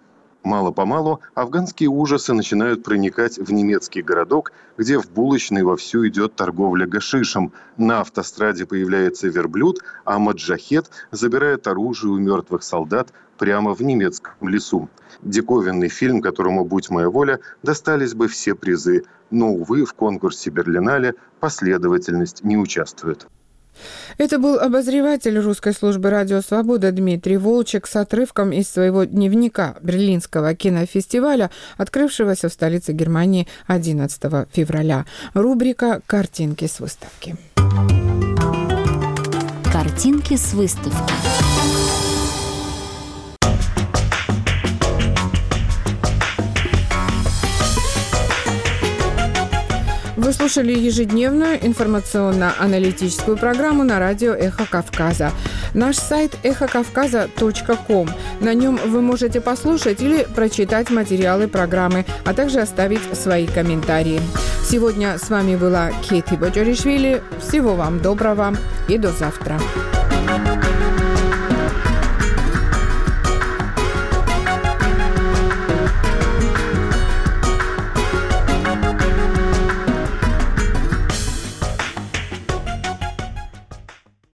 Speaker 17: Мало-помалу афганские ужасы начинают проникать в немецкий городок, где в булочной вовсю идет торговля гашишем. На автостраде появляется верблюд, а маджахед забирает оружие у мертвых солдат прямо в немецком лесу. Диковинный фильм, которому, будь моя воля, достались бы все призы. Но, увы, в конкурсе Берлинале последовательность не участвует.
Speaker 1: Это был обозреватель русской службы «Радио Свобода» Дмитрий Волчек с отрывком из своего дневника Берлинского кинофестиваля, открывшегося в столице Германии 11 февраля. Рубрика «Картинки с выставки».
Speaker 5: Картинки с выставки.
Speaker 1: Вы слушали ежедневную информационно-аналитическую программу на радио «Эхо Кавказа». Наш сайт эхокавказа.ком. На нем вы можете послушать или прочитать материалы программы, а также оставить свои комментарии. Сегодня с вами была Кейти Боджоришвили. Всего вам доброго и до завтра.